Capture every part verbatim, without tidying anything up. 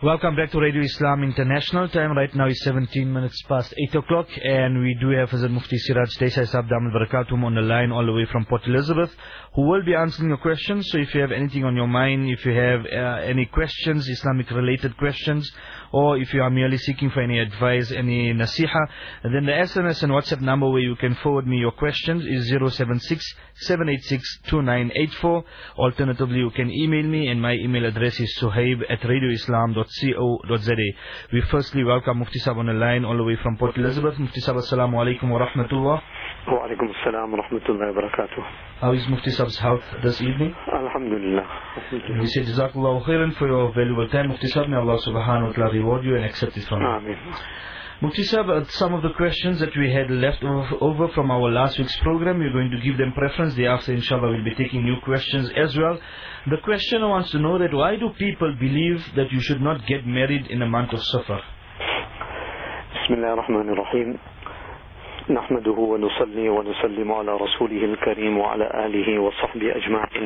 Welcome back to Radio Islam International. Time right now is seventeen minutes past eight o'clock, and we do have Hazrat Mufti Siraj Desai Sahab Damal Barakatum on the line all the way from Port Elizabeth, who will be answering your questions. So if you have anything on your mind, if you have uh, any questions, Islamic related questions, or if you are merely seeking for any advice, any nasiha, then the S M S and WhatsApp number where you can forward me your questions is zero seven six, seven eight six, two nine eight four. Alternatively, you can email me, and my email address is suhaib at radioislam dot co dot za. We firstly welcome Mufti Sahab on the line all the way from Port Elizabeth. Mufti Sahab, assalamu alaikum wa rahmatullah. Wa alaikum assalam wa rahmatullahi wa barakatuh. How is Mufti Sahab's health this evening? Alhamdulillah. We say Jazakallahu khairan for your valuable time, Mufti Sahab. May Allah subhanahu wa ta'ala reward you and accept it from you. Ameen. Mufti Sahab, uh, some of the questions that we had left over from our last week's program, we're going to give them preference. Thereafter, inshallah, we'll be taking new questions as well. The questioner wants to know that why do people believe that you should not get married in the month of Safar? Bismillah ar-Rahman ar-Rahim. نحمده ونصلي ونسلم على رسوله الكريم وعلى آله وصحبه أجمعين.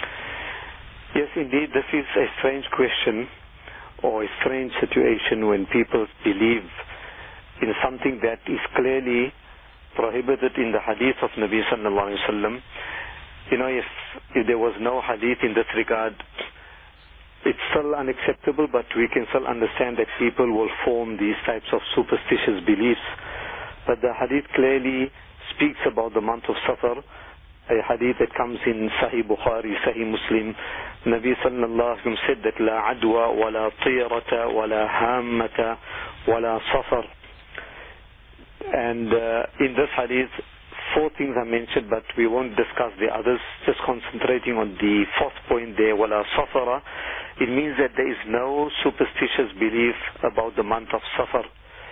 Yes, indeed, this is a strange question or a strange situation when people believe in something that is clearly prohibited in the hadith of Nabi sallallahu alaihi wasallam. You know, if, if there was no hadith in this regard, it's still unacceptable, but we can still understand that people will form these types of superstitious beliefs. But the hadith clearly speaks about the month of Safar, a hadith that comes in Sahih Bukhari, Sahih Muslim. Nabi sallallahu alaihi wasallam said that la adwa wa la tiyarata wa la hammata wa la safar. And uh, in this hadith, four things are mentioned, but we won't discuss the others, just concentrating on the fourth point there, wa la safara. It means that there is no superstitious belief about the month of Safar.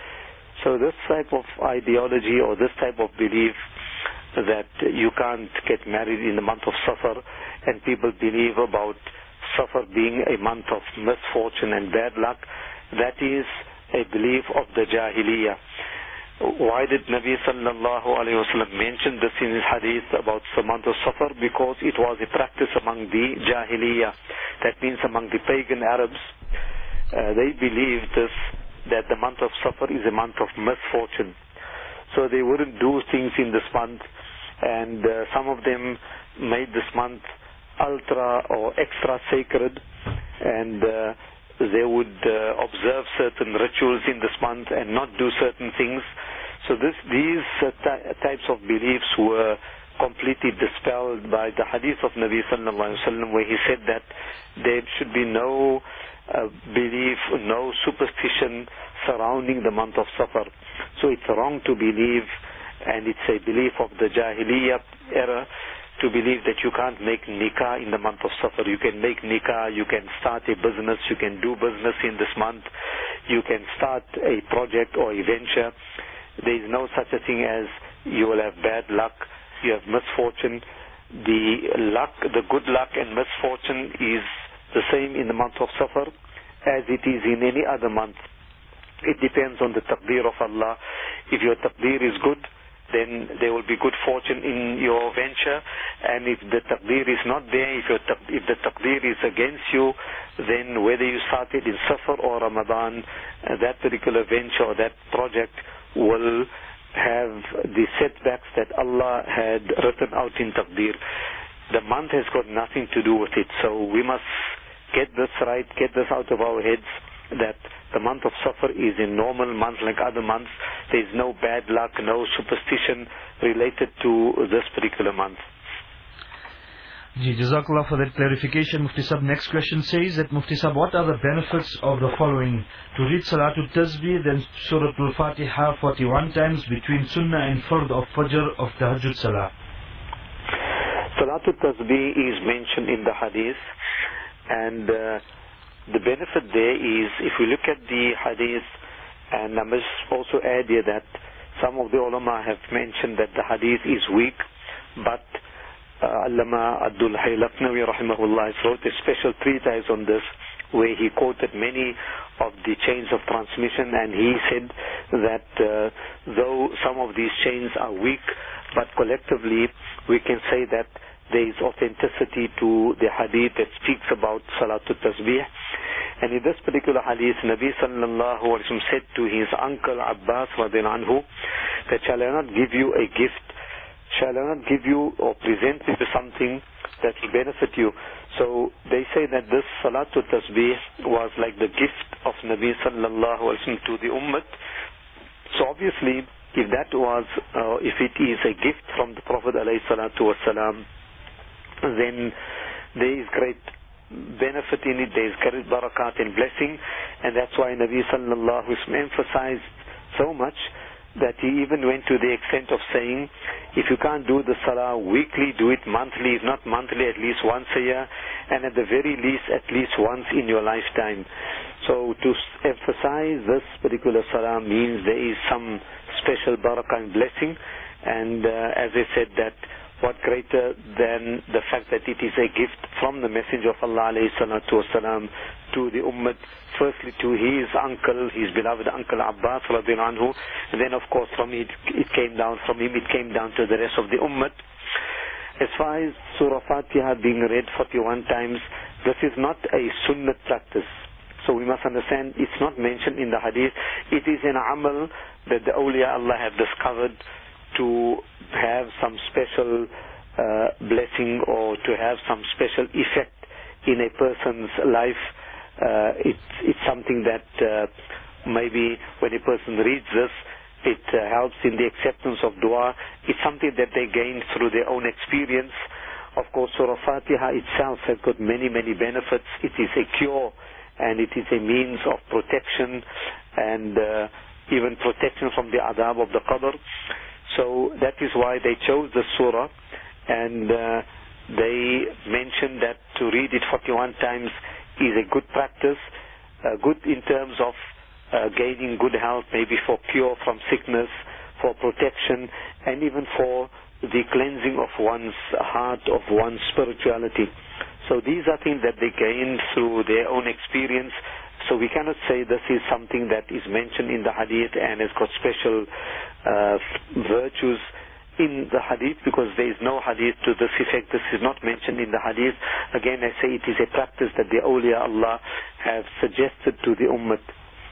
So this type of ideology or this type of belief that you can't get married in the month of Safar, and people believe about Safar being a month of misfortune and bad luck, that is a belief of the Jahiliyyah. Why did Nabi sallallahu alayhi wa sallam mention this in his hadith about the month of Safar? Because it was a practice among the Jahiliyyah. That means among the pagan Arabs. Uh, they believed this, that the month of Safar is a month of misfortune. So they wouldn't do things in this month, and uh, some of them made this month ultra or extra sacred, and uh, they would uh, observe certain rituals in this month and not do certain things. So this, these uh, types of beliefs were completely dispelled by the hadith of Nabi sallallahu alaihi wasallam, where he said that there should be no uh, belief, no superstition surrounding the month of Safar. So it's wrong to believe, and it's a belief of the Jahiliyyah era, to believe that you can't make nikah in the month of Safar. You can make nikah, you can start a business, you can do business in this month, you can start a project or a venture. There is no such a thing as you will have bad luck, you have misfortune. The luck, the good luck and misfortune is the same in the month of Safar as it is in any other month. It depends on the taqdeer of Allah. If your taqdeer is good, then there will be good fortune in your venture. And if the taqdeer is not there, if, your if the taqdeer is against you, then whether you started in Safar or Ramadan, uh, that particular venture or that project will have the setbacks that Allah had written out in taqdeer. The month has got nothing to do with it. So we must get this right, get this out of our heads, that the month of Safar is a normal month like other months. There is no bad luck, no superstition related to this particular month. Ji, Jazakallah for that clarification, Mufti Sahab. Next question says that, Mufti Sahab, what are the benefits of the following? To read Salatul Tasbih, then Surah Al-Fatiha forty-one times between Sunnah and Fard of Fajr of Tahajjud Salah. Salatul Tasbih is mentioned in the Hadith, and uh, the benefit there is, if we look at the Hadith, and I must also add here that some of the ulama have mentioned that the Hadith is weak, but uh, Allama Abdul Hayy Laknawi rahimahullah wrote a special treatise on this, where he quoted many of the chains of transmission, and he said that uh, though some of these chains are weak, but collectively we can say that there is authenticity to the hadith that speaks about Salatul Tasbih. And in this particular hadith, Nabi sallallahu alayhi wa sallam said to his uncle Abbas radiallahu anhu that, shall I not give you a gift? Shall I not give you or present you with something that will benefit you? So they say that this Salatul Tasbih was like the gift of Nabi sallallahu alayhi wa sallam to the ummah. So obviously, if that was, uh, if it is a gift from the Prophet alayhi salatu wasalam, then there is great benefit in it, there is great barakat and blessing, and that's why Nabi sallallahu alayhi wa sallam emphasized so much that he even went to the extent of saying, if you can't do the salah weekly, do it monthly, if not monthly, at least once a year, and at the very least, at least once in your lifetime. So to emphasize this particular salah means there is some special barakah and blessing, and uh, as I said, that what greater than the fact that it is a gift from the Messenger of Allah alayhi salatu wasalam to the ummah, firstly to his uncle, his beloved uncle Abbas radiallahu anhu, and then of course from it, it came down, from him it came down to the rest of the ummah. As far as Surah Fatiha being read forty-one times, this is not a sunnah practice. So we must understand, it's not mentioned in the hadith. It is an amal that the awliya Allah have discovered to have some special uh, blessing or to have some special effect in a person's life. Uh, it's, it's something that uh, maybe when a person reads this, it uh, helps in the acceptance of dua. It's something that they gain through their own experience. Of course, Surah Fatiha itself has got many, many benefits. It is a cure and it is a means of protection and uh, even protection from the adab of the qabr. So that is why they chose the surah, and uh, they mentioned that to read it forty-one times is a good practice, uh, good in terms of uh, gaining good health, maybe for cure from sickness, for protection, and even for the cleansing of one's heart, of one's spirituality. So these are things that they gained through their own experience. So we cannot say this is something that is mentioned in the hadith and has got special uh, virtues in the hadith, because there is no hadith to this effect. This is not mentioned in the hadith. Again, I say it is a practice that the awliya Allah have suggested to the ummah.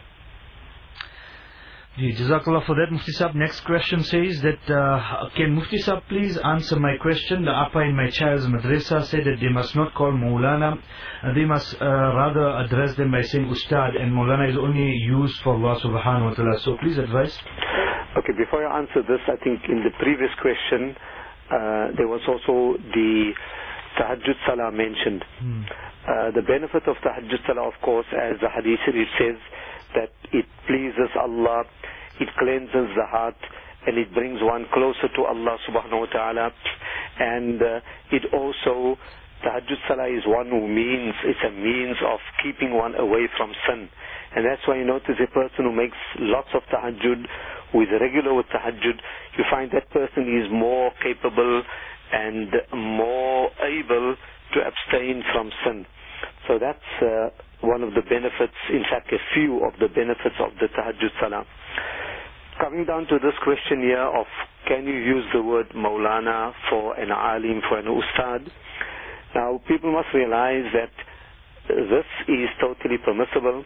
Jazakallah for that, Mufti Sahib. Next question says that, uh, can Mufti Sahib please answer my question? The Appa in my child's madrasa said that they must not call Maulana, uh, they must uh, rather address them by saying Ustad, and Maulana is only used for Allah subhanahu wa ta'ala. So please advise. Okay, before I answer this, I think in the previous question, uh, there was also the Tahajjud Salah mentioned. Hmm. Uh, the benefit of Tahajjud Salah, of course, as the hadith it says, that it pleases Allah, it cleanses the heart, and it brings one closer to Allah subhanahu wa ta'ala. And uh, it also, Tahajjud Salah is one who means, it's a means of keeping one away from sin. And that's why you notice a person who makes lots of Tahajjud, who is regular with Tahajjud, you find that person is more capable and more able to abstain from sin. So that's uh, one of the benefits, in fact a few of the benefits of the Tahajjud Salah. Coming down to this question here of can you use the word Maulana for an alim, for an ustad? Now people must realize that this is totally permissible.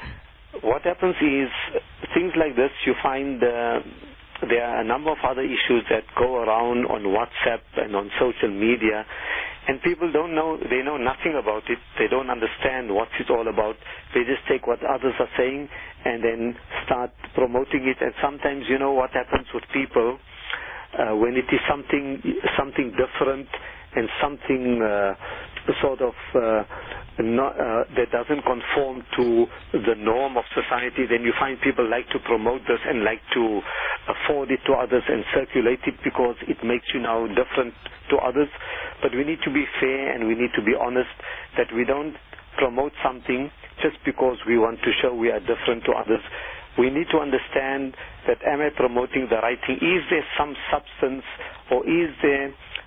What happens is, things like this you find uh, there are a number of other issues that go around on WhatsApp and on social media, and people don't know, they know nothing about it, they don't understand what it's all about. They just take what others are saying and then start promoting it. And sometimes, you know what happens with people, uh, when it is something something different and something uh, sort of uh, not, uh, that doesn't conform to the norm of society, then you find people like to promote this and like to forward it to others and circulate it because it makes you now different to others. But we need to be fair and we need to be honest that we don't promote something just because we want to show we are different to others. We need to understand that, am I promoting the right thing? Is there some substance, or is there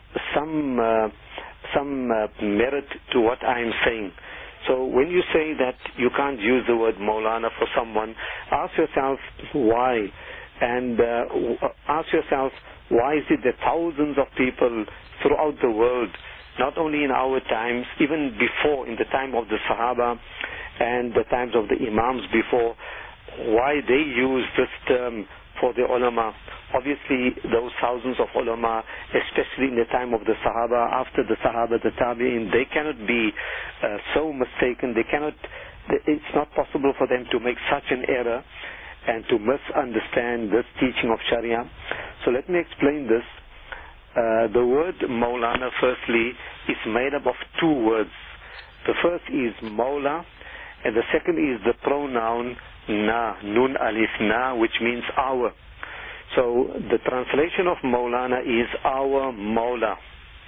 some uh, some uh, merit to what I am saying? So when you say that you can't use the word Maulana for someone, ask yourself why, and uh, ask yourself why is it that thousands of people throughout the world not only in our times, even before, in the time of the Sahaba and the times of the Imams before, why they use this term for the ulama. Obviously, those thousands of ulama, especially in the time of the Sahaba, after the Sahaba, the Tabi'in, they cannot be uh, so mistaken. They cannot, it's not possible for them to make such an error and to misunderstand this teaching of Sharia. So let me explain this. Uh, the word Maulana, firstly, is made up of two words. The first is Maula, and the second is the pronoun Na, Nun Alif Na, which means our. So the translation of Maulana is our Maula.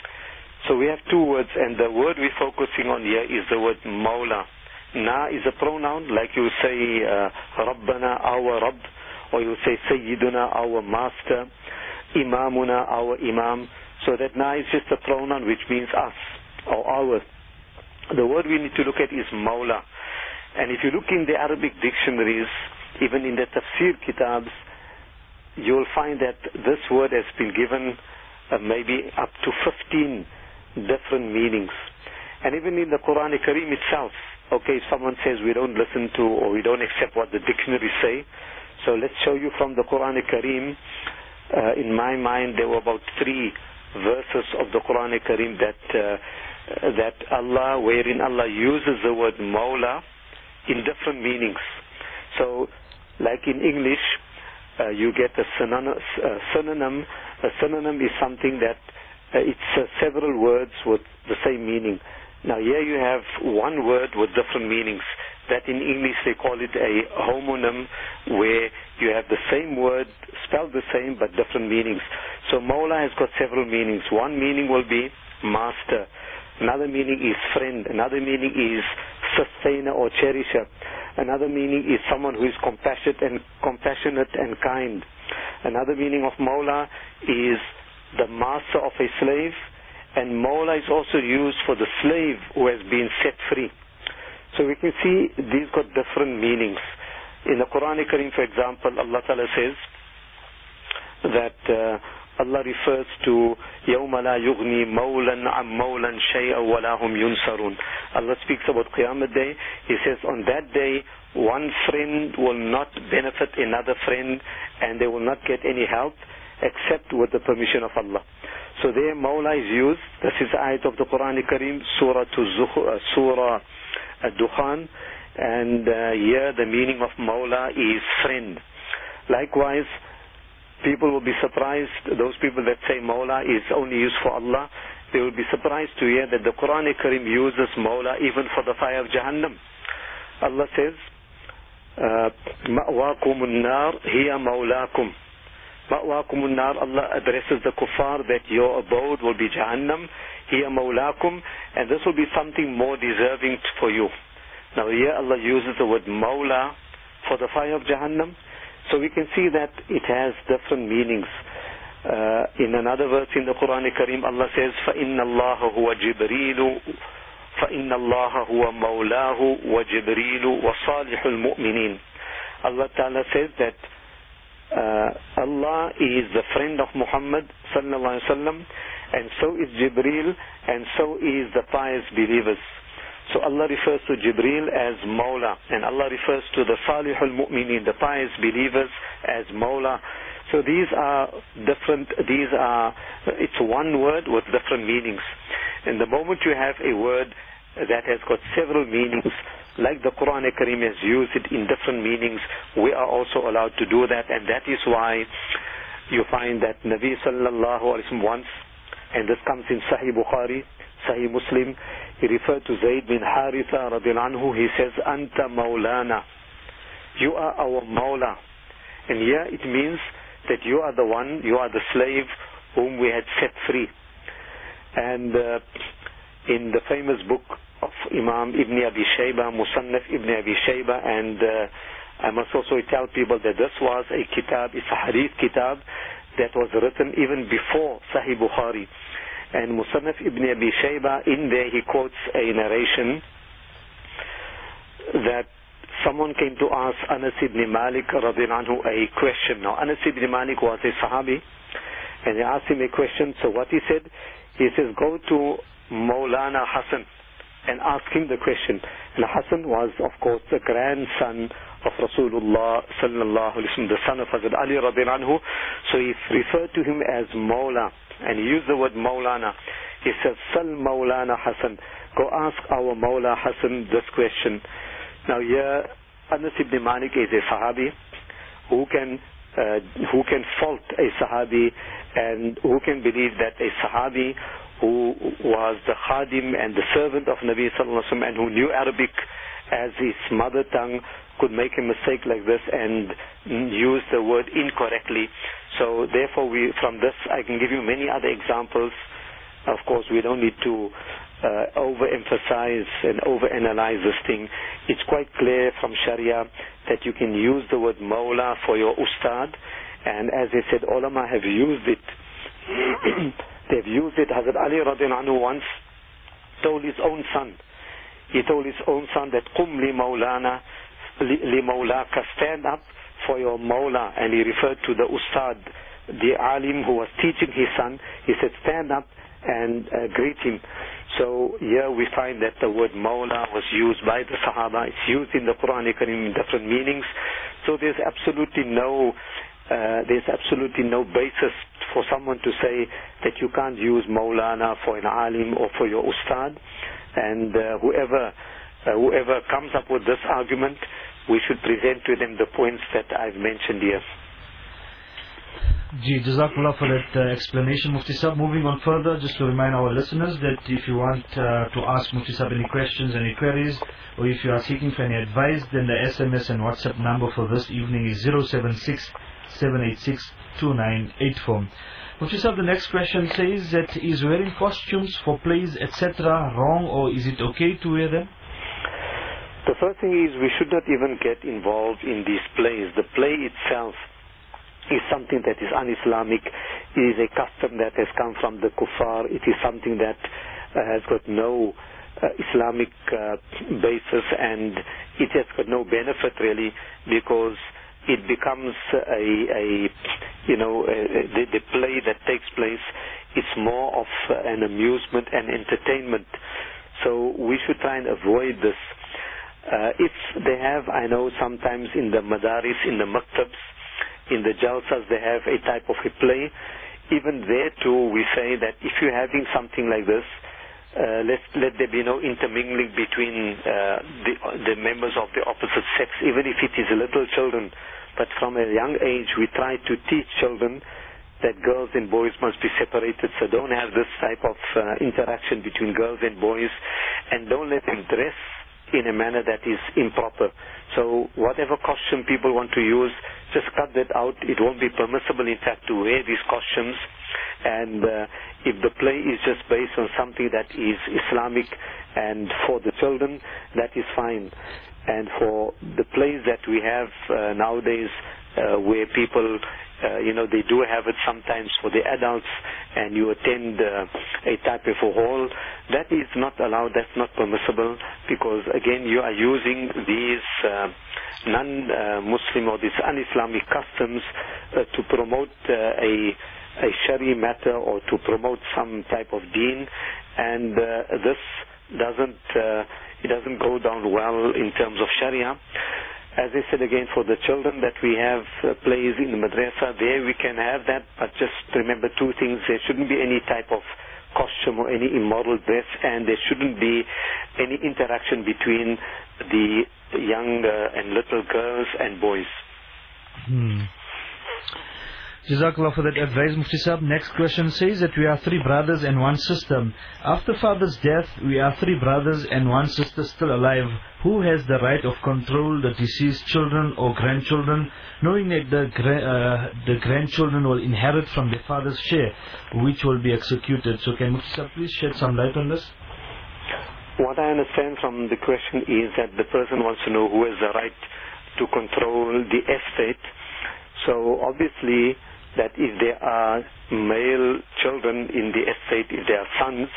So we have two words, and the word we're focusing on here is the word Maula. Na is a pronoun, like you say uh, Rabbana, our Rabb, or you say Sayyiduna, our master, Imamuna, our Imam. So that Na is just a pronoun which means us, or our. The word we need to look at is Maula. And if you look in the Arabic dictionaries, even in the tafsir kitabs, you'll find that this word has been given uh, maybe up to fifteen different meanings. And even in the Quran Kareem itself, okay, if someone says we don't listen to or we don't accept what the dictionaries say, so let's show you from the Quran Kareem. Uh, in my mind, there were about three verses of the Quran Kareem that uh, that Allah, wherein Allah uses the word Mawla in different meanings. So, like in English, uh, you get a synonym. A synonym, a synonym is something that uh, it's uh, several words with the same meaning. Now here you have one word with different meanings. That in English they call it a homonym, where you have the same word spelled the same but different meanings. So Mawla has got several meanings. One meaning will be master. Another meaning is friend. Another meaning is sustainer or cherisher. Another meaning is someone who is compassionate and compassionate and kind. Another meaning of Mawla is the master of a slave. And Mawla is also used for the slave who has been set free. So we can see these got different meanings. In the Quran Kareem, for example, Allah Ta'ala says that uh, Allah refers to يَوْمَ لَا يُغْنِي مَوْلًا عَمْ مَوْلًا شَيْئًا وَلَا هُمْ يُنْصَرُونَ. Allah speaks about Qiyamah Day. He says on that day, one friend will not benefit another friend, and they will not get any help except with the permission of Allah. So there Mawla is used. This is the ayat of the Quran Kareem, Surah uh, Surah Ad-Dukhan, and uh, here the meaning of Mawla is friend. Likewise, people will be surprised, those people that say Mawla is only used for Allah, they will be surprised to hear that the Quran Kareem uses Mawla even for the fire of Jahannam. Allah says, مَأْوَاكُمُ النَّارِ هِيَ مَوْلَاكُمْ. مَأْوَاكُمُ النَّارِ, Allah addresses the kuffar that your abode will be Jahannam, hiya mawlakum, and this will be something more deserving for you. Now here Allah uses the word Mawla for the fire of Jahannam, so we can see that it has different meanings. Uh, in another verse in the Quran Kareem, Allah says, فَإِنَّ اللَّهَ هُوَ جِبْرِيلُ فَإِنَّ اللَّهَ هُوَ مَوْلَاهُ وَجِبْرِيلُ وَصَالِحُ الْمُؤْمِنِينَ. Allah Ta'ala says that Uh, Allah is the friend of Muhammad sallallahu alaihi wasallam, and so is Jibreel, and so is the pious believers. So Allah refers to Jibreel as Mawla, and Allah refers to the Salihul Mu'minin, the pious believers, as Mawla. So these are different, these are, it's one word with different meanings. And the moment you have a word that has got several meanings, like the Quran Kareem has used it in different meanings, we are also allowed to do that. And that is why you find that Nabi sallallahu alaihi wasallam once, and this comes in Sahih Bukhari, Sahih Muslim, he referred to Zayd bin Haritha radhiyallahu anhu. He says, Anta Maulana, you are our Mawla. And here it means that you are the one, you are the slave whom we had set free. And uh, in the famous book of Imam Ibn Abi Shayba, Musannaf Ibn Abi Shayba, and uh, I must also tell people that this was a kitab, it's a hadith kitab that was written even before Sahih Bukhari. And Musannaf Ibn Abi Shayba, in there he quotes a narration that someone came to ask Anas ibn Malik radhiyallahu anhu a question. Now Anas ibn Malik was a Sahabi, and they asked him a question. So what he said, he says, go to Maulana Hassan and ask him the question. And Hassan was, of course, the grandson of Rasulullah sallallahu alaihi wasallam, the son of Hazrat Ali radiallahu anhu. So he referred to him as Mawla, and he used the word Maulana. He says, Sal Maulana Hassan, go ask our Mawla Hassan this question. Now here, Anas ibn Malik is a Sahabi who can uh, who can fault a Sahabi, and who can believe that a Sahabi who was the Khadim and the servant of Nabi sallallahu alaihi wasallam and who knew Arabic as his mother tongue could make a mistake like this and use the word incorrectly. So therefore, we from this I can give you many other examples. Of course, we don't need to uh, overemphasize and overanalyze this thing. It's quite clear from Sharia that you can use the word Mawla for your Ustad, and as I said, ulama have used it. They've used it. Hazrat Ali radiallahu anhu once told his own son, he told his own son that Qum li Mawlana, li Mawlaka, stand up for your Mawla. And he referred to the Ustad, the Alim who was teaching his son. He said, stand up and uh, greet him. So here we find that the word Mawla was used by the Sahaba. It's used in the Quran in different meanings. So there's absolutely no uh, there's absolutely no basis for someone to say that you can't use Maulana for an Alim or for your Ustad. And uh, whoever uh, whoever comes up with this argument, we should present to them the points that I've mentioned here. Ji, Jazakallah for that uh, explanation, Mufti Sahib. Moving on further, just to remind our listeners that if you want uh, to ask Mufti Sahib any questions, any queries, or if you are seeking for any advice, then the S M S and WhatsApp number for this evening is zero seven six, seven eight six, two nine eight four. Mufti Sahib, the next question says that is wearing costumes for plays, et cetera wrong, or is it okay to wear them? The first thing is we should not even get involved in these plays. The play itself is something that is un-Islamic. It is a custom that has come from the kuffar. It is something that uh, has got no uh, Islamic uh, basis, and it has got no benefit really, because it becomes a, a you know, a, a, the, the play that takes place, it's more of an amusement and entertainment. So we should try and avoid this. Uh, if they have, I know sometimes in the madaris, in the maktabs, in the jalsas, they have a type of a play. Even there too, we say that if you're having something like this, uh, let let there be no intermingling between uh, the the members of the opposite sex, even if it is little children. But from a young age, we try to teach children that girls and boys must be separated. So don't have this type of uh, interaction between girls and boys, and don't let them dress in a manner that is improper. So whatever costume people want to use, just cut that out. It won't be permissible, in fact, to wear these costumes. And uh, if the play is just based on something that is Islamic and for the children, that is fine. And for the plays that we have uh, nowadays, uh, where people, uh, you know, they do have it sometimes for the adults, and you attend uh, a type of a hall, that is not allowed, that's not permissible, because again, you are using these uh, non-Muslim or these un-Islamic customs uh, to promote uh, a, a Shari matter or to promote some type of deen, and uh, this doesn't, uh, it doesn't go down well in terms of Sharia. As I said again, for the children that we have uh, plays in the madrasa, there we can have that, but just remember two things. There shouldn't be any type of costume or any immoral dress, and there shouldn't be any interaction between the young uh, and little girls and boys. Hmm. Jazakallah for that advice, Mufti Sahib. Next question says that we are three brothers and one sister. After father's death, we are three brothers and one sister still alive. Who has the right of control the deceased children or grandchildren, knowing that the, gra- uh, the grandchildren will inherit from their father's share, which will be executed? So can Mufti Sahib please shed some light on this? What I understand from the question is that the person wants to know who has the right to control the estate. So obviously, that if there are male children in the estate, if they are sons,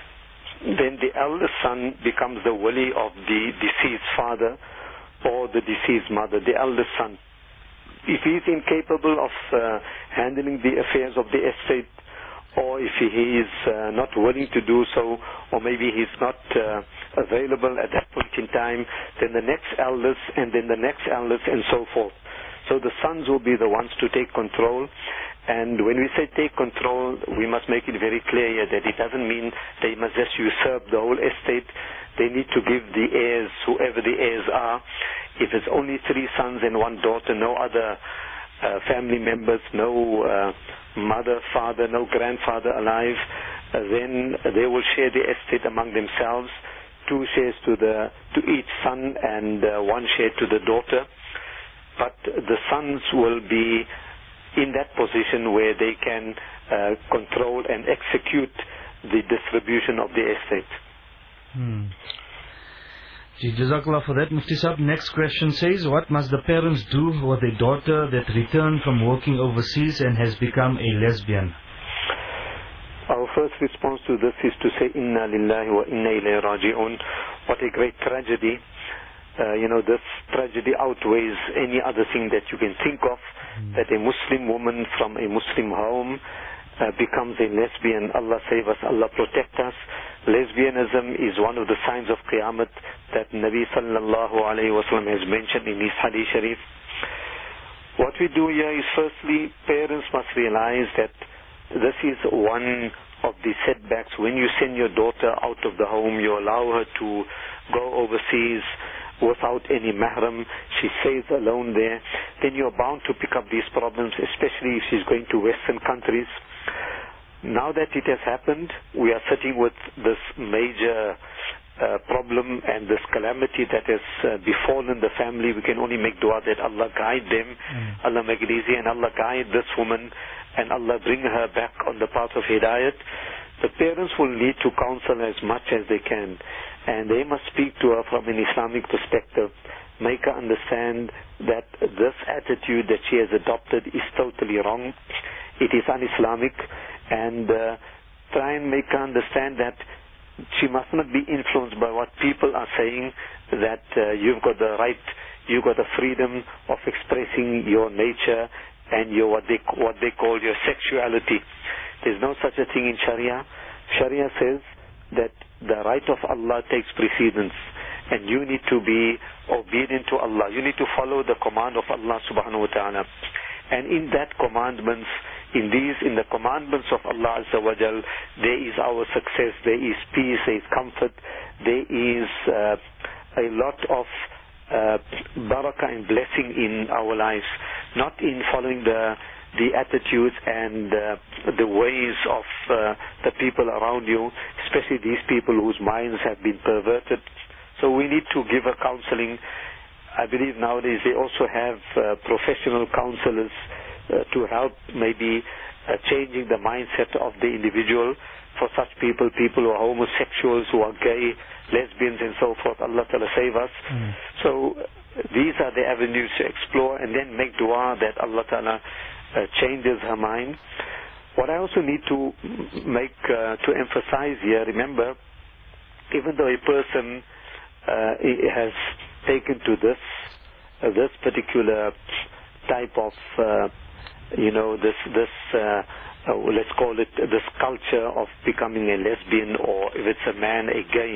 then the eldest son becomes the wali of the deceased father or the deceased mother, the eldest son. If he is incapable of uh, handling the affairs of the estate, or if he is uh, not willing to do so, or maybe he's not uh, available at that point in time, then the next eldest, and then the next eldest, and so forth. So the sons will be the ones to take control. And when we say take control, we must make it very clear here that it doesn't mean they must just usurp the whole estate. They need to give the heirs, whoever the heirs are. If it's only three sons and one daughter, no other uh, family members, no uh, mother, father, no grandfather alive, uh, then they will share the estate among themselves. Two shares to the to each son and uh, one share to the daughter. But the sons will be in that position where they can uh, control and execute the distribution of the estate. Hmm. Jazakallah for that, Mufti Sahib. Next question says, what must the parents do with a daughter that returned from working overseas and has become a lesbian? Our first response to this is to say, Inna lillahi wa inna ilayhi raji'un. What a great tragedy. Uh, you know, this tragedy outweighs any other thing that you can think of, mm. that a Muslim woman from a Muslim home uh, becomes a lesbian. Allah save us, Allah protect us. Lesbianism is one of the signs of Qiyamah that Nabi sallallahu alayhi wa sallam has mentioned in his Hadith Sharif. What we do here is, firstly, parents must realize that this is one of the setbacks. When you send your daughter out of the home, you allow her to go overseas without any mahram, she stays alone there, then you're bound to pick up these problems, especially if she's going to Western countries. Now that it has happened, we are sitting with this major uh, problem and this calamity that has uh, befallen the family. We can only make dua that Allah guide them, mm. Allah make it easy, and Allah guide this woman, and Allah bring her back on the path of Hidayat. The parents will need to counsel as much as they can, and they must speak to her from an Islamic perspective, make her understand that this attitude that she has adopted is totally wrong, it is un-Islamic, and uh, try and make her understand that she must not be influenced by what people are saying, that uh, you've got the right, you've got the freedom of expressing your nature and your what they, what they call your sexuality. There's no such a thing in Sharia. Sharia says that the right of Allah takes precedence, and you need to be obedient to Allah. You need to follow the command of Allah subhanahu wa ta'ala. And in that commandments, in these, in the commandments of Allah Azza wa Jal, there is our success, there is peace, there is comfort, there is uh, a lot of uh, barakah and blessing in our lives, not in following the the attitudes and uh, the ways of uh, the people around you, especially these people whose minds have been perverted. So we need to give a counseling. I believe nowadays they also have uh, professional counselors uh, to help maybe uh, changing the mindset of the individual. For such people, people who are homosexuals, who are gay, lesbians and so forth, Allah Ta'ala save us. Mm. So these are the avenues to explore, and then make dua that Allah Ta'ala Uh, changes her mind. What I also need to make, uh, to emphasize here, remember, even though a person uh, has taken to this, uh, this particular type of, uh, you know, this, this uh, uh, let's call it this culture of becoming a lesbian, or if it's a man, a gay,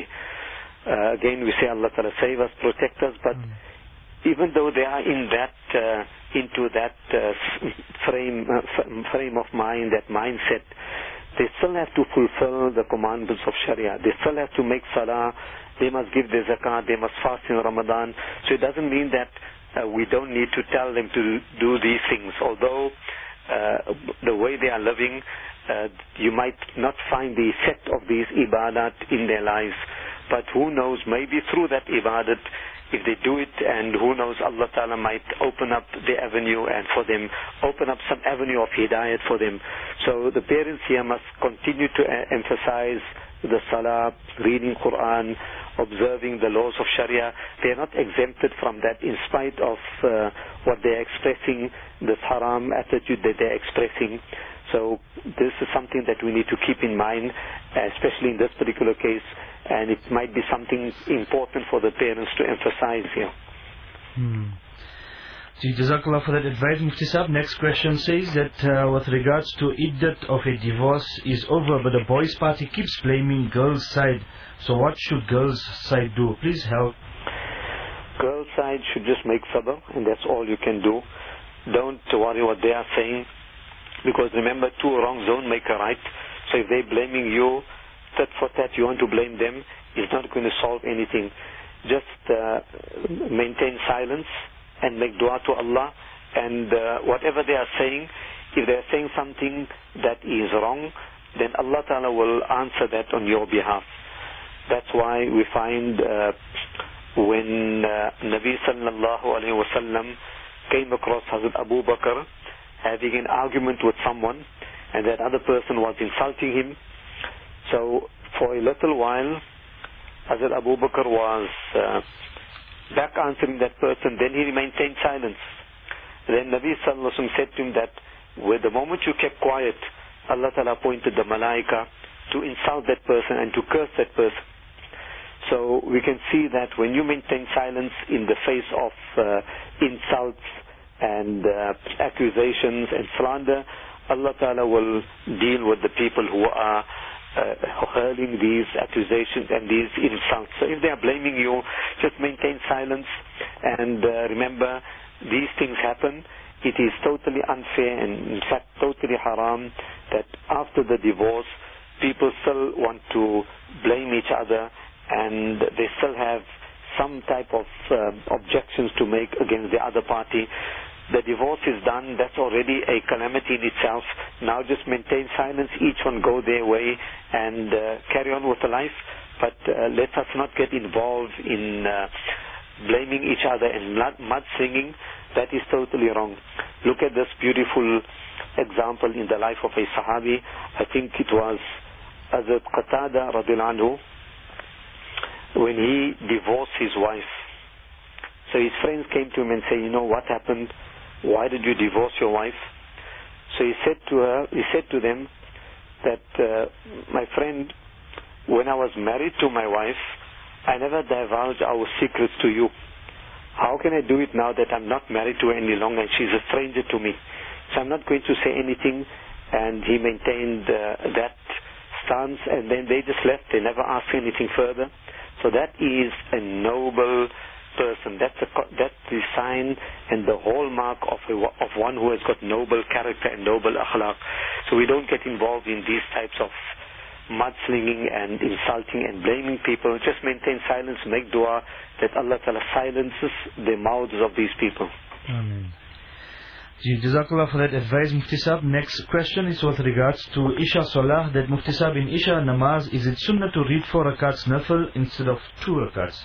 uh, again we say Allah Ta'ala save us, protect us, but mm. even though they are in that, uh, into that uh, frame uh, frame of mind, that mindset, they still have to fulfill the commandments of Sharia. They still have to make salah, they must give their zakat, they must fast in Ramadan. So it doesn't mean that uh, we don't need to tell them to do these things. Although uh, the way they are living, uh, you might not find the effect of these ibadat in their lives. But who knows, maybe through that ibadat, if they do it, and who knows, Allah Ta'ala might open up the avenue and for them, open up some avenue of hidayat for them. So the parents here must continue to uh, emphasize the salah, reading Quran, observing the laws of Sharia. They are not exempted from that in spite of uh, what they are expressing, this haram attitude that they are expressing. So this is something that we need to keep in mind, especially in this particular case, and it might be something important for the parents to emphasize here. Hmm. Ji, Jazakallah for that advice, Mufti Sahab. Next question says that uh, with regards to iddat of a divorce is over, but the boys' party keeps blaming girls' side. So what should girls' side do? Please help. Girls' side should just make sabr, and that's all you can do. Don't worry what they are saying, because remember, two wrongs don't make a right. So if they're blaming you, tat for tat, you want to blame them, it's not going to solve anything. Just uh, maintain silence and make dua to Allah, and uh, whatever they are saying, if they are saying something that is wrong, then Allah Ta'ala will answer that on your behalf. That's why we find uh, when uh, Nabi Sallallahu Alaihi Wasallam came across Hazrat Abu Bakr having an argument with someone, and that other person was insulting him. So for a little while, Hazrat Abu Bakr was uh, back answering that person, then he maintained silence. Then Nabi Sallallahu Alaihi Wasallam said to him that with the moment you kept quiet, Allah Ta'ala appointed the Malaika to insult that person and to curse that person. So we can see that when you maintain silence in the face of uh, insults and uh, accusations and slander, Allah Ta'ala will deal with the people who are Uh, hurling these accusations and these insults. So if they are blaming you, just maintain silence, and uh, remember, these things happen. It is totally unfair and in fact totally haram that after the divorce people still want to blame each other, and they still have some type of uh, objections to make against the other party. The divorce is done, that's already a calamity in itself. Now just maintain silence, each one go their way and uh, carry on with the life. But uh, let us not get involved in uh, blaming each other and mudslinging. That is totally wrong. Look at this beautiful example in the life of a Sahabi. I think it was Hazrat Qatada radiallahu anhu, when he divorced his wife. So his friends came to him and said, you know what happened? Why did you divorce your wife? So he said to her, he said to them that, uh, my friend, when I was married to my wife, I never divulged our secrets to you. How can I do it now that I'm not married to her any longer and she's a stranger to me? So I'm not going to say anything. And he maintained uh, that stance, and then they just left. They never asked anything further. So that is a noble person. That's a, that's the sign and the hallmark of a, of one who has got noble character and noble akhlaq. So we don't get involved in these types of mudslinging and insulting and blaming people. Just maintain silence, make dua that Allah Ta'ala silences the mouths of these people. Amen. Jazakallah for that advice, Mufti Sahab. Next question is with regards to Isha Salah. That Mufti Sahab, in Isha namaz, is it sunnah to read four rakats nafil instead of two rakats?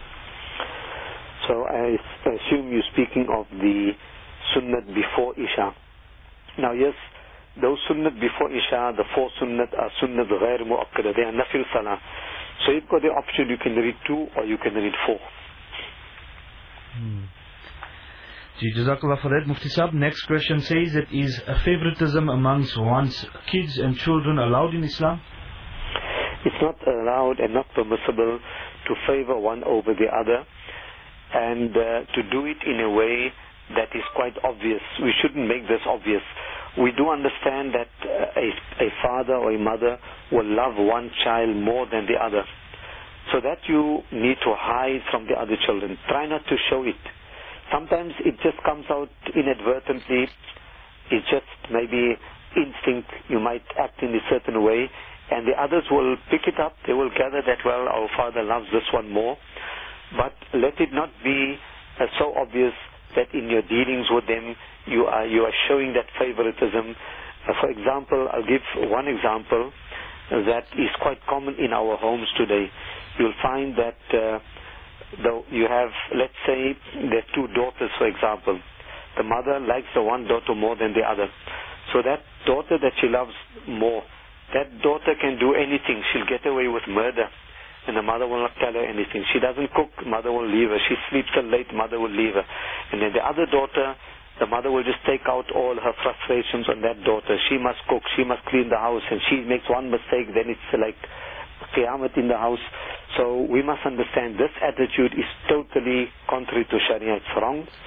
So I assume you're speaking of the sunnat before Isha. Now yes, those sunnat before Isha, the four sunnat are sunnat ghair mu'akkada. They are nafil salah. So you've got the option, you can read two or you can read four. Hmm. Jazakallah for that, Mufti Sahab. Next question says that is a favoritism amongst one's kids and children allowed in Islam? It's not allowed and not permissible to favor one over the other, and uh, to do it in a way that is quite obvious. We shouldn't make this obvious. We do understand that uh, a, a father or a mother will love one child more than the other, so that you need to hide from the other children. Try not to show it. Sometimes it just comes out inadvertently. It's just maybe instinct. You might act in a certain way, and the others will pick it up. They will gather that, well, our father loves this one more. But let it not be uh, so obvious that in your dealings with them you are you are showing that favoritism. Uh, for example, I'll give one example uh, that is quite common in our homes today. You'll find that uh, the, you have, let's say, there are two daughters, for example. The mother likes the one daughter more than the other. So that daughter that she loves more, that daughter can do anything. She'll get away with murder, and the mother will not tell her anything. She doesn't cook, mother will leave her. She sleeps till late, mother will leave her. And then the other daughter, the mother will just take out all her frustrations on that daughter. She must cook, she must clean the house, and she makes one mistake, then it's like qiyamat in the house. So we must understand this attitude is totally contrary to Sharia. It's wrong.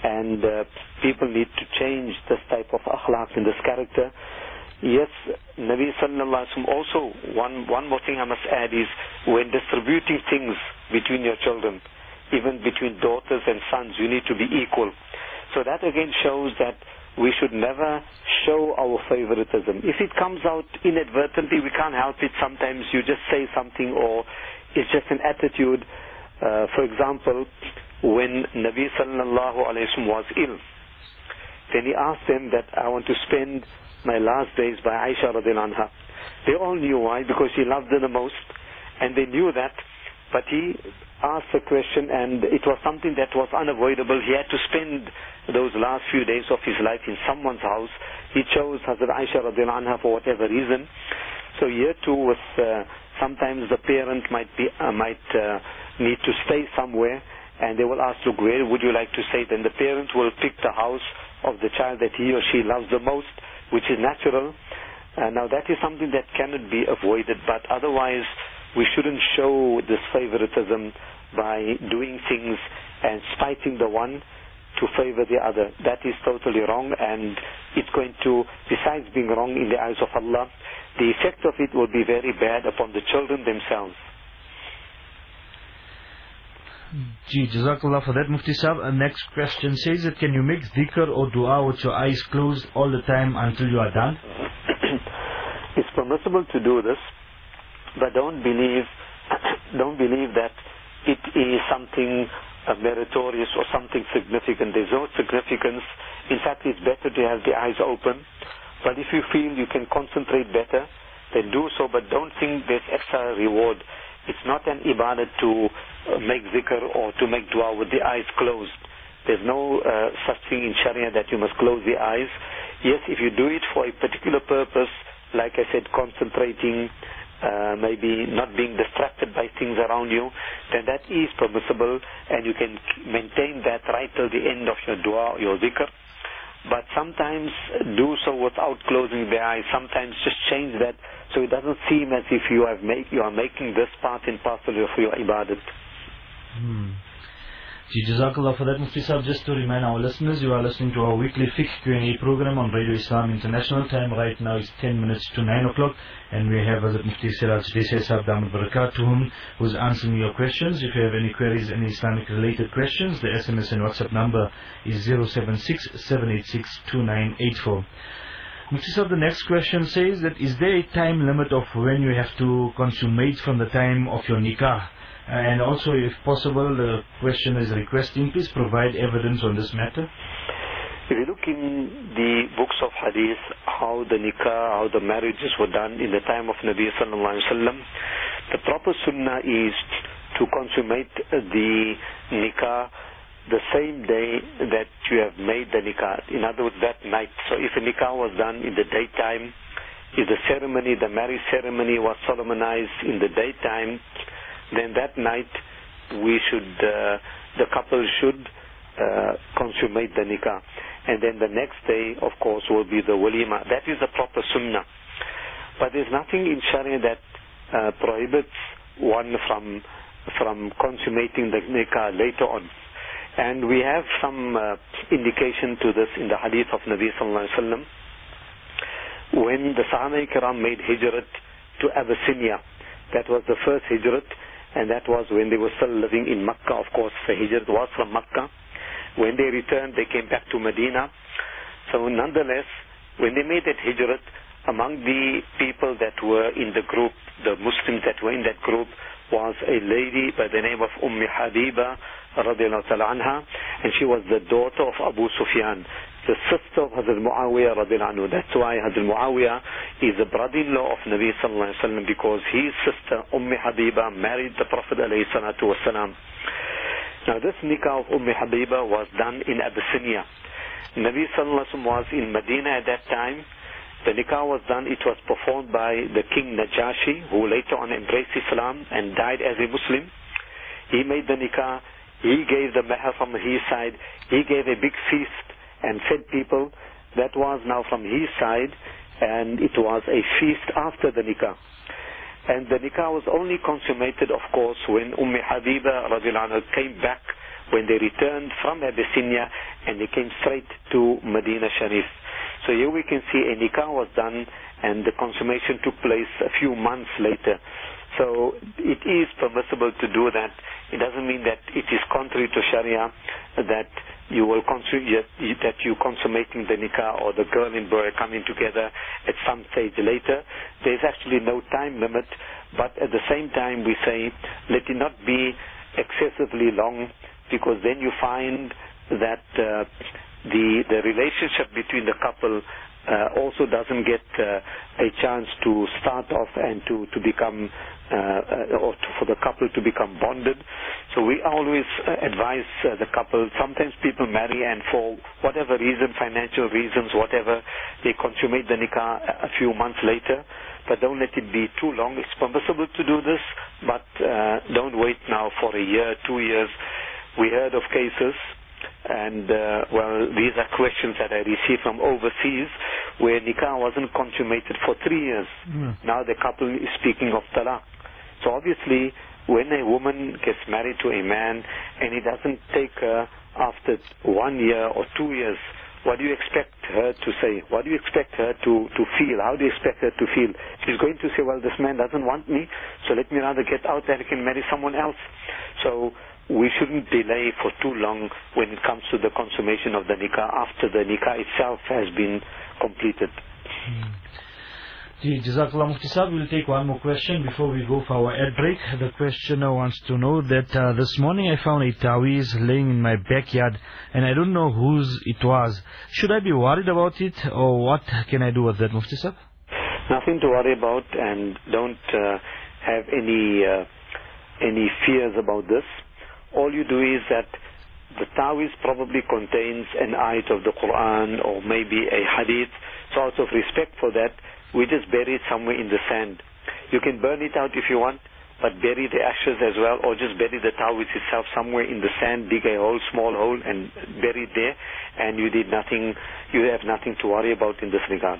and uh, people need to change this type of akhlaq and this character. Yes, Nabi Sallallahu Alaihi Wasallam also, one, one more thing I must add is, when distributing things between your children, even between daughters and sons, you need to be equal. So that again shows that we should never show our favoritism. If it comes out inadvertently, we can't help it. Sometimes you just say something, or it's just an attitude. Uh, for example, when Nabi Sallallahu Alaihi Wasallam was ill, then he asked them that I want to spend my last days by Aisha radiallahu anha. They all knew why, because she loved her the most, and they knew that. But he asked a question, and it was something that was unavoidable. He had to spend those last few days of his life in someone's house. He chose Hazrat Aisha radiallahu anha for whatever reason. So here too, was uh, sometimes the parent might be uh, might uh, need to stay somewhere, and they will ask, look, where would you like to stay? Then the parent will pick the house of the child that he or she loves the most, which is natural. Uh, now that is something that cannot be avoided, but otherwise we shouldn't show this favoritism by doing things and spiting the one to favor the other. That is totally wrong, and it's going to, besides being wrong in the eyes of Allah, the effect of it will be very bad upon the children themselves. Gee, Jazakallah for that, Mufti Sahib. Uh, next question says that, can you make dhikr or dua with your eyes closed all the time until you are done? It's permissible to do this, but don't believe don't believe that it is something uh, meritorious or something significant. There's no significance. In fact, it's better to have the eyes open. But if you feel you can concentrate better, then do so, but don't think there's extra reward. It's not an ibadah to uh, make zikr or to make dua with the eyes closed. There's no uh, such thing in Sharia that you must close the eyes. Yes, if you do it for a particular purpose, like I said, concentrating, uh, maybe not being distracted by things around you, then that is permissible, and you can maintain that right till the end of your dua or your zikr. But sometimes do so without closing the eyes. Sometimes just change that so it doesn't seem as if you have make you are making this part and parcel of your ibadat. Hmm. Jazakallah for that, Mufti Sahib. Just to remind our listeners, you are listening to our weekly Fiqh Q and A program on Radio Islam International. Time right now is ten minutes to nine o'clock, and we have Hazrat Mufti Siraj Desai Sahib Damat Barakatuhum, who's answering your questions. If you have any queries, any Islamic related questions, the S M S and WhatsApp number is zero seven six, seven eight six, two nine eight four. Mufti Sahib, the next question says that, is there a time limit of when you have to consummate from the time of your nikah? Uh, and also, if possible, the question is requesting, please provide evidence on this matter. If you look in the books of hadith, how the nikah, how the marriages were done in the time of Nabi Sallallahu Alaihi Wasallam, the proper sunnah is to consummate the nikah the same day that you have made the nikah. In other words, that night. So if a nikah was done in the daytime, if the ceremony, the marriage ceremony was solemnized in the daytime, then that night we should, uh, the couple should uh, consummate the nikah. And then the next day, of course, will be the walima. That is the proper sunnah. But there's nothing in Sharia that uh, prohibits one from from consummating the nikah later on. And we have some uh, indication to this in the hadith of Nabi Sallallahu Alaihi Wasallam. When the Sahaba Kiram made hijrat to Abyssinia, that was the first hijrat, and that was when they were still living in Makkah. Of course, the hijrat was from Makkah. When they returned, they came back to Medina. So nonetheless, when they made that hijrat, among the people that were in the group, the Muslims that were in that group, was a lady by the name of Umm Habiba radiallahu ta'ala anha, and she was the daughter of Abu Sufyan, the sister of Hazrat Muawiyah radiallahu anhu. That's why Hazrat Muawiyah is the brother-in-law of Nabi sallallahu alaihi wasallam, because his sister Umm Habiba married the Prophet alayhi salatu wasalam. Now this nikah of Umm Habiba was done in Abyssinia. Nabi sallallahu alaihi wasallam was in Medina at that time. The nikah was done, it was performed by the King Najashi, who later on embraced Islam and died as a Muslim. He made the nikah, he gave the mahar from his side, he gave a big feast and fed people. That was now from his side, and it was a feast after the nikah. And the nikah was only consummated, of course, when Umm Habiba radiallahu anha came back when they returned from Abyssinia and they came straight to Medina Sharif. So here we can see a nikah was done and the consummation took place a few months later. So it is permissible to do that. It doesn't mean that it is contrary to Sharia that you will consummate, that you consummating the nikah or the girl and boy coming together at some stage later. There's actually no time limit, but at the same time we say let it not be excessively long, because then you find that uh, the the relationship between the couple uh, also doesn't get uh, a chance to start off and to to become uh, uh, or to, for the couple to become bonded. So we always uh, advise uh, the couple. Sometimes people marry and for whatever reason, financial reasons, whatever, they consummate the nikah a few months later. But don't let it be too long. It's permissible to do this, but uh, don't wait now for a year, two years. We heard of cases, and uh, well, these are questions that I received from overseas, where nikah wasn't consummated for three years. Mm. Now the couple is speaking of talaq. So obviously, when a woman gets married to a man and he doesn't take her after one year or two years, what do you expect her to say? What do you expect her to, to feel? How do you expect her to feel? She's going to say, well, this man doesn't want me, so let me rather get out there and can marry someone else. So we shouldn't delay for too long when it comes to the consummation of the nikah after the nikah itself has been completed. Hmm. Jazakallah Mufti Sahib. We'll take one more question before we go for our ad break. The questioner wants to know that uh, this morning I found a taweez laying in my backyard and I don't know whose it was. Should I be worried about it, or what can I do with that, Mufti Sahib? Nothing to worry about, and don't uh, have any uh, any fears about this. All you do is that the taweez probably contains an ayat of the Quran or maybe a hadith. So out of respect for that, we just bury it somewhere in the sand. You can burn it out if you want, but bury the ashes as well, or just bury the taweez itself somewhere in the sand, dig a hole, small hole, and bury it there, and you did nothing, you have nothing to worry about in this regard.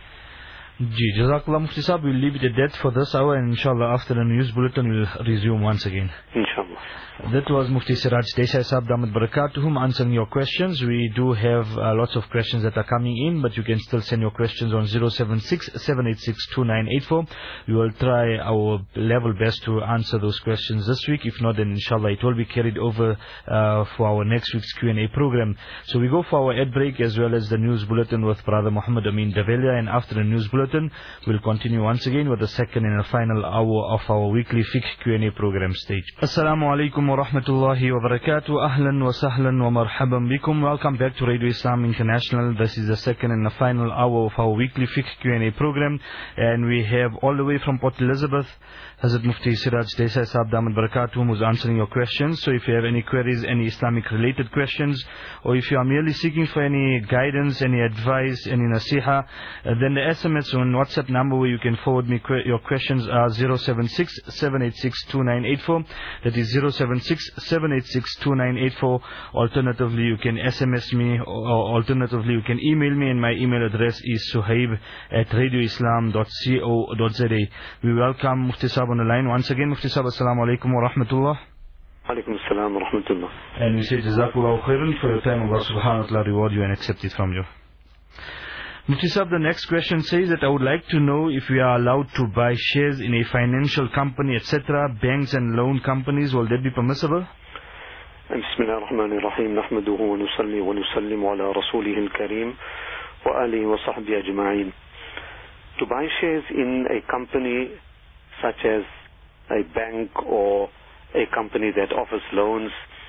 Ji, Jazakallah Mufti Sahib. We'll leave it at that for this hour, and inshallah after the news bulletin we'll resume once again. Inshallah. That was Mufti Siraj Desai Sahib Damat Barakatuhum answering your questions. We do have uh, lots of questions that are coming in, but you can still send your questions on zero seven six, seven eight six, two nine eight four. We will try our level best to answer those questions this week. If not, then inshallah it will be carried over uh, for our next week's Q and A program. So we go for our ad break as well as the news bulletin with Brother Muhammad Amin Davelia, and after the news bulletin we'll continue once again with the second and final hour of our weekly fiqh Q and A program stage. Assalamu alaikum wa rahmatullahi wa barakatuh. Ahlan wa sahlan wa marhaban bikum. Welcome back to Radio Islam International. This is the second and the final hour of our weekly fiqh Q and A program, and we have all the way from Port Elizabeth Hazrat Mufti Siraj Desai Sahib Damat Barakatuhum who's answering your questions. So if you have any queries, any Islamic related questions, or if you are merely seeking for any guidance, any advice, any nasiha, uh, then the S M S on WhatsApp number where you can forward me que your questions are zero seven six, seven eight six, two nine eight four. That is zero seven six, seven eight six, two nine eight four. Alternatively, you can S M S me, or alternatively, you can email me, and my email address is suhaib at radioislam dot co dot za. We welcome Mufti Sahib on the line once again. Mufti Sahib, assalamu alaikum wa rahmatullah. Alaikum assalam wa rahmatullah. And we say jazakallahu khairan for your time. Allah subhanahu wa ta'ala reward you and accept it from you. Mufti Sahib, the next question says that I would like to know if we are allowed to buy shares in a financial company, et cetera, banks and loan companies. Will that be permissible? Bismillah ar-Rahman ar-Rahim. Nahmaduhu wa nusalli wa nusallimu ala rasulih al-Kareem wa alihi wa sahbihi ajma'in. To buy shares in a company such as a bank or a company that offers loans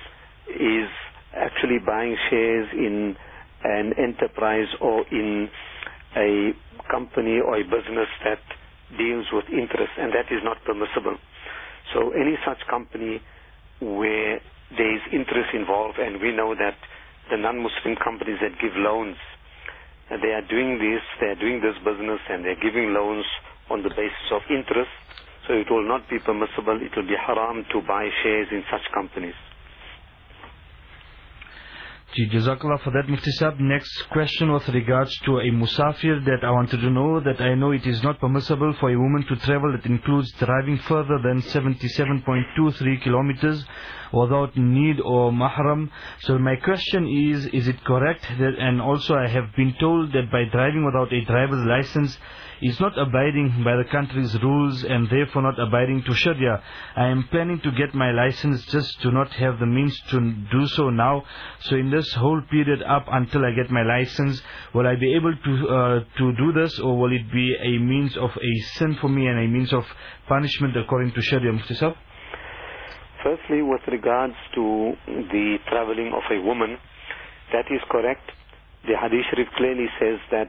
is actually buying shares in an enterprise or in a company or a business that deals with interest, and that is not permissible. So any such company where there is interest involved, and we know that the non-Muslim companies that give loans, they are doing this, they are doing this business and they are giving loans on the basis of interest, so it will not be permissible, it will be haram to buy shares in such companies. Ji, Jazakallah for that, Mufti Sahib. Next question with regards to a musafir that I wanted to know, that I know it is not permissible for a woman to travel that includes driving further than seventy-seven point two three kilometers without need or mahram. So my question is, is it correct that, and also I have been told that by driving without a driver's license is not abiding by the country's rules and therefore not abiding to Sharia. I am planning to get my license, just do not have the means to do so now. So in this whole period up until I get my license, will I be able to uh, to do this, or will it be a means of a sin for me and a means of punishment according to Sharia, Mufti Sahib? Firstly, with regards to the traveling of a woman, that is correct. The Hadith Sharif clearly says that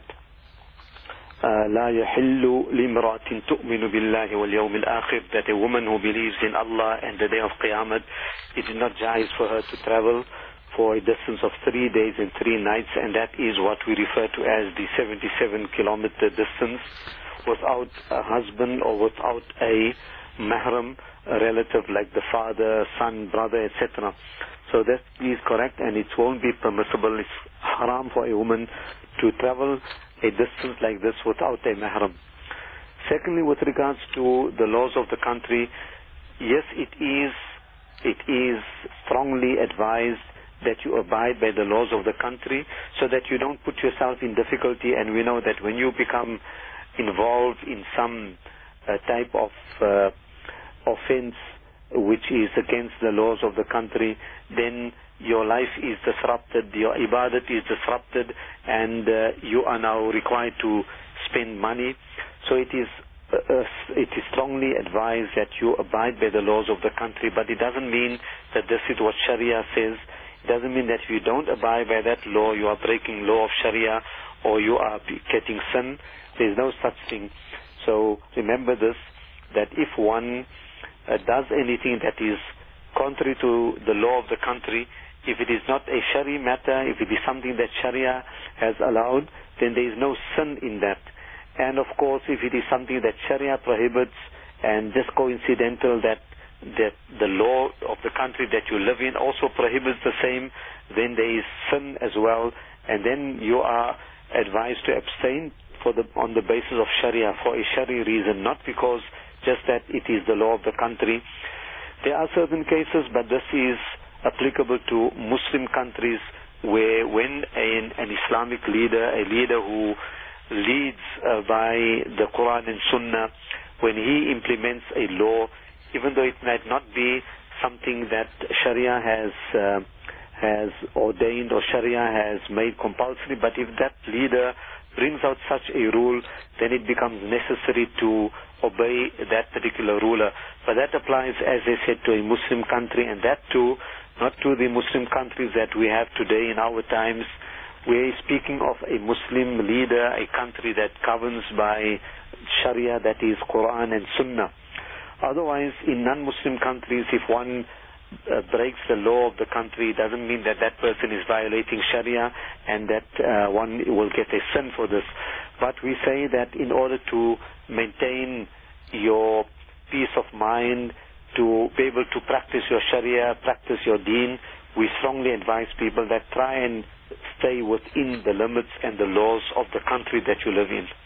لا يحل لامرأة تؤمن بالله واليوم الآخر, that a woman who believes in Allah and the day of Qiyamah, it is not jais for her to travel for a distance of three days and three nights, and that is what we refer to as the seventy-seven kilometer distance, without a husband or without a mahram, a relative like the father, son, brother, et cetera. So that is correct, and it won't be permissible. It's haram for a woman to travel a distance like this without a mahram. Secondly, with regards to the laws of the country, yes, it is it is strongly advised that you abide by the laws of the country so that you don't put yourself in difficulty. And we know that when you become involved in some uh, type of uh, offense which is against the laws of the country, then your life is disrupted, your ibadat is disrupted, and uh, you are now required to spend money. So it is uh, uh, it is strongly advised that you abide by the laws of the country, but it doesn't mean that this is what Sharia says. It doesn't mean that if you don't abide by that law, you are breaking law of Sharia or you are getting sin. There is no such thing. So remember this, that if one uh, does anything that is contrary to the law of the country, if it is not a Sharia matter, if it is something that Sharia has allowed, then there is no sin in that. And of course, if it is something that Sharia prohibits and just coincidental that that the law of the country that you live in also prohibits the same, then there is sin as well, and then you are advised to abstain for the on the basis of Sharia, for a Sharia reason, not because just that it is the law of the country. There are certain cases, but this is applicable to Muslim countries where when an, an Islamic leader, a leader who leads uh, by the Quran and Sunnah, when he implements a law, even though it might not be something that Sharia has uh, has ordained or Sharia has made compulsory, but if that leader brings out such a rule, then it becomes necessary to obey that particular ruler. But that applies, as I said, to a Muslim country, and that too, not to the Muslim countries that we have today in our times. We're speaking of a Muslim leader, a country that governs by Sharia, that is Quran and Sunnah. Otherwise, in non-Muslim countries, if one uh, breaks the law of the country, it doesn't mean that that person is violating Sharia and that uh, one will get a sin for this. But we say that in order to maintain your peace of mind, to be able to practice your Sharia, practice your deen, we strongly advise people that try and stay within the limits and the laws of the country that you live in.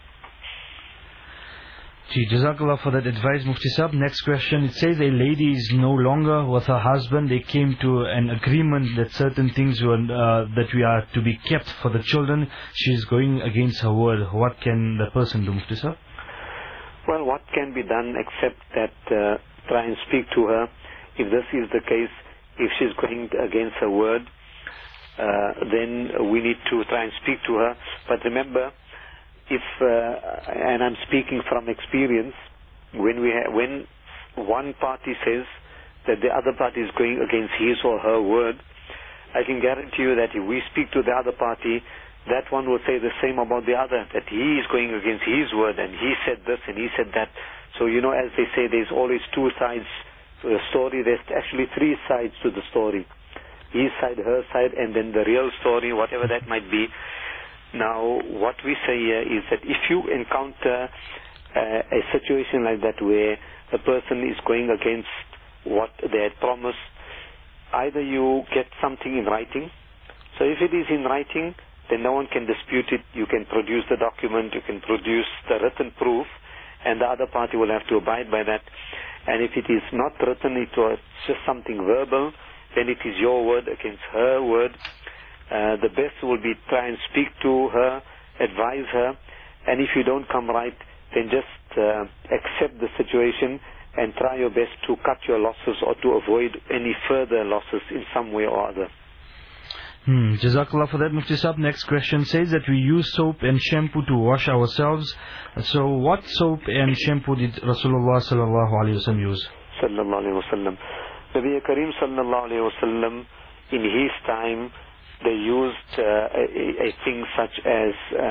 Gee, Jazakallah for that advice, Mufti Sahib. Next question. It says a lady is no longer with her husband. They came to an agreement that certain things were, uh, that we are to be kept for the children. She is going against her word. What can the person do, Mufti Sahib? Well, what can be done except that uh, try and speak to her. If this is the case, if she's going against her word, uh, then we need to try and speak to her. But remember, if uh, and I'm speaking from experience, when we ha- when one party says that the other party is going against his or her word, I can guarantee you that if we speak to the other party, that one will say the same about the other, that he is going against his word and he said this and he said that. So, you know, as they say, there's always two sides to the story. There's actually three sides to the story. His side, her side, and then the real story, whatever that might be. Now, what we say here is that if you encounter uh, a situation like that where a person is going against what they had promised, either you get something in writing So if it is in writing, then no one can dispute it. You can produce the document, you can produce the written proof, and the other party will have to abide by that. And if it is not written, it was just something verbal, then it is your word against her word. Uh, the best will be try and speak to her, advise her, and if you don't come right, then just uh, accept the situation and try your best to cut your losses or to avoid any further losses in some way or other. Hmm. Jazakallah for that, Mufti Sahib. Next question says that we use soap and shampoo to wash ourselves. So what soap and shampoo did Rasulullah sallallahu alayhi wa sallam use? Sallallahu alayhi wa sallam. Nabi Kareem sallallahu alayhi wa sallam, in his time, they used uh, a, a thing such as uh,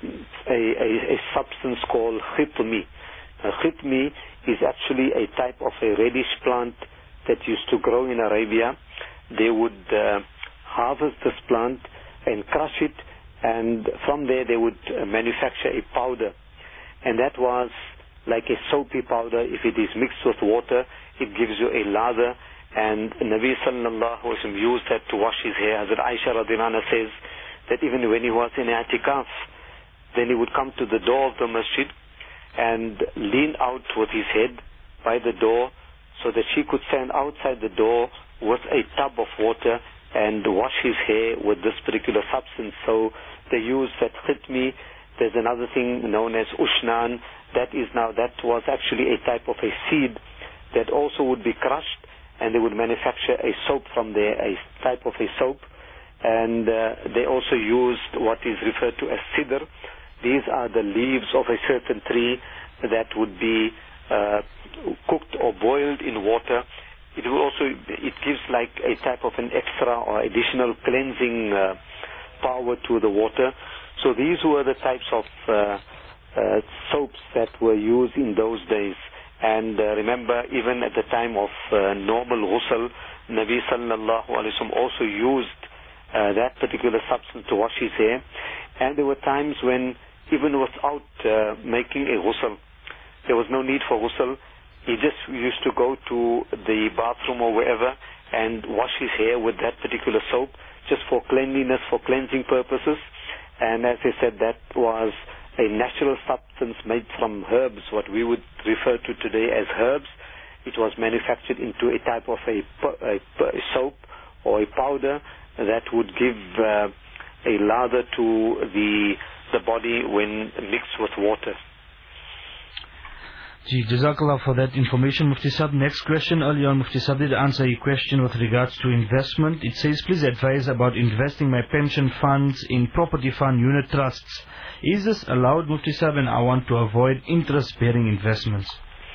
a, a, a substance called khitmi. Uh, khitmi is actually a type of a reddish plant that used to grow in Arabia. They would uh, harvest this plant and crush it, and from there they would uh, manufacture a powder. And that was like a soapy powder. If it is mixed with water, it gives you a lather. And Nabi sallallahu alaihi wasallam used that to wash his hair. Hazrat Aisha radhiyallahu anha says that even when he was in i'tikaf, then he would come to the door of the masjid and lean out with his head by the door so that she could stand outside the door with a tub of water and wash his hair with this particular substance. So they use that khitmi. There's another thing known as ushnan. That is now, that was actually a type of a seed that also would be crushed, and they would manufacture a soap from there, a type of a soap. And uh, they also used what is referred to as sidr. These are the leaves of a certain tree that would be uh, cooked or boiled in water. It will also, it gives like a type of an extra or additional cleansing uh, power to the water. So these were the types of uh, uh, soaps that were used in those days. And uh, remember, even at the time of uh, normal ghusl, Nabi sallallahu alayhi wa sallam also used uh, that particular substance to wash his hair. And there were times when, even without uh, making a ghusl, there was no need for ghusl. He just used to go to the bathroom or wherever and wash his hair with that particular soap, just for cleanliness, for cleansing purposes. And as I said, that was a natural substance made from herbs, what we would refer to today as herbs. It was manufactured into a type of a, a, a soap or a powder that would give uh, a lather to the the body when mixed with water. Gee, Jazakallah for that information, Mufti Sahib. Next question. Earlier on, Mufti Sahib did answer a question with regards to investment. It says, please advise about investing my pension funds in property fund unit trusts. Is this allowed, Mufti Sahib, and I want to avoid interest-bearing investments?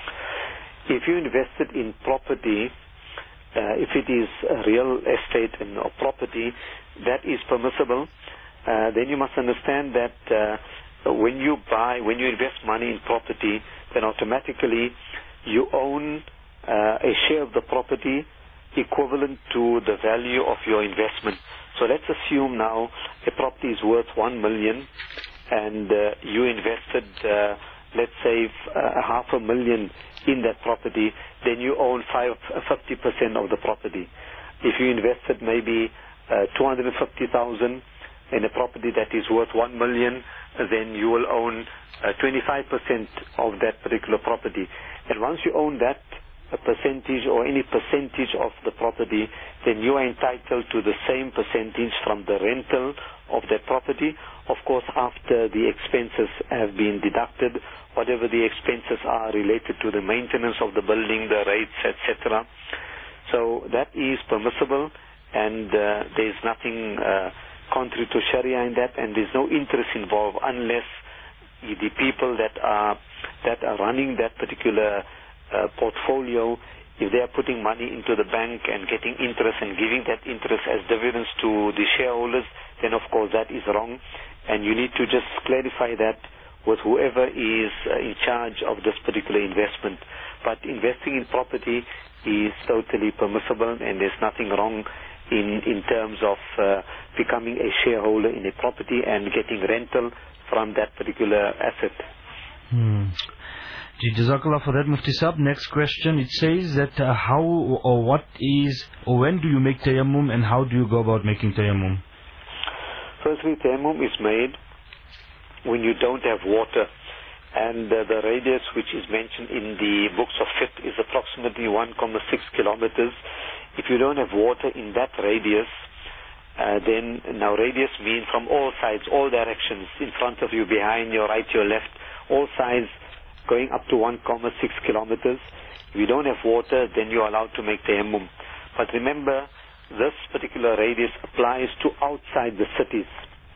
If you invested in property, uh, if it is real estate and or property, that is permissible. Uh, then you must understand that uh, when you buy, when you invest money in property, then automatically you own uh, a share of the property equivalent to the value of your investment. So let's assume now a property is worth one million, and uh, you invested, uh, let's say, f- uh, half a million in that property. Then you own five, uh, fifty percent of the property. If you invested maybe uh, two hundred fifty thousand in a property that is worth one million, then you will own uh, twenty-five percent of that particular property. And once you own that a percentage or any percentage of the property, then you are entitled to the same percentage from the rental of that property. Of course, after the expenses have been deducted, whatever the expenses are related to the maintenance of the building, the rates, et cetera. So that is permissible, and uh, there is nothing uh, contrary to Sharia in that, and there's no interest involved unless the people that are that are running that particular uh, portfolio, if they are putting money into the bank and getting interest and giving that interest as dividends to the shareholders, then of course that is wrong, and you need to just clarify that with whoever is uh, in charge of this particular investment. But investing in property is totally permissible, and there's nothing wrong in in terms of uh, becoming a shareholder in a property and getting rental from that particular asset. Hmm. Jazakallah for that, Mufti Sahib. Next question. It says that uh, how or what is or when do you make tayammum, and how do you go about making tayammum? Firstly, tayammum is made when you don't have water, and uh, the radius which is mentioned in the books of fiqh is approximately one point six kilometers. If you don't have water in that radius, uh, then now radius means from all sides, all directions, in front of you, behind, your right, your left, all sides going up to one point six kilometers. If you don't have water, then you're allowed to make tayammum. But remember, this particular radius applies to outside the cities.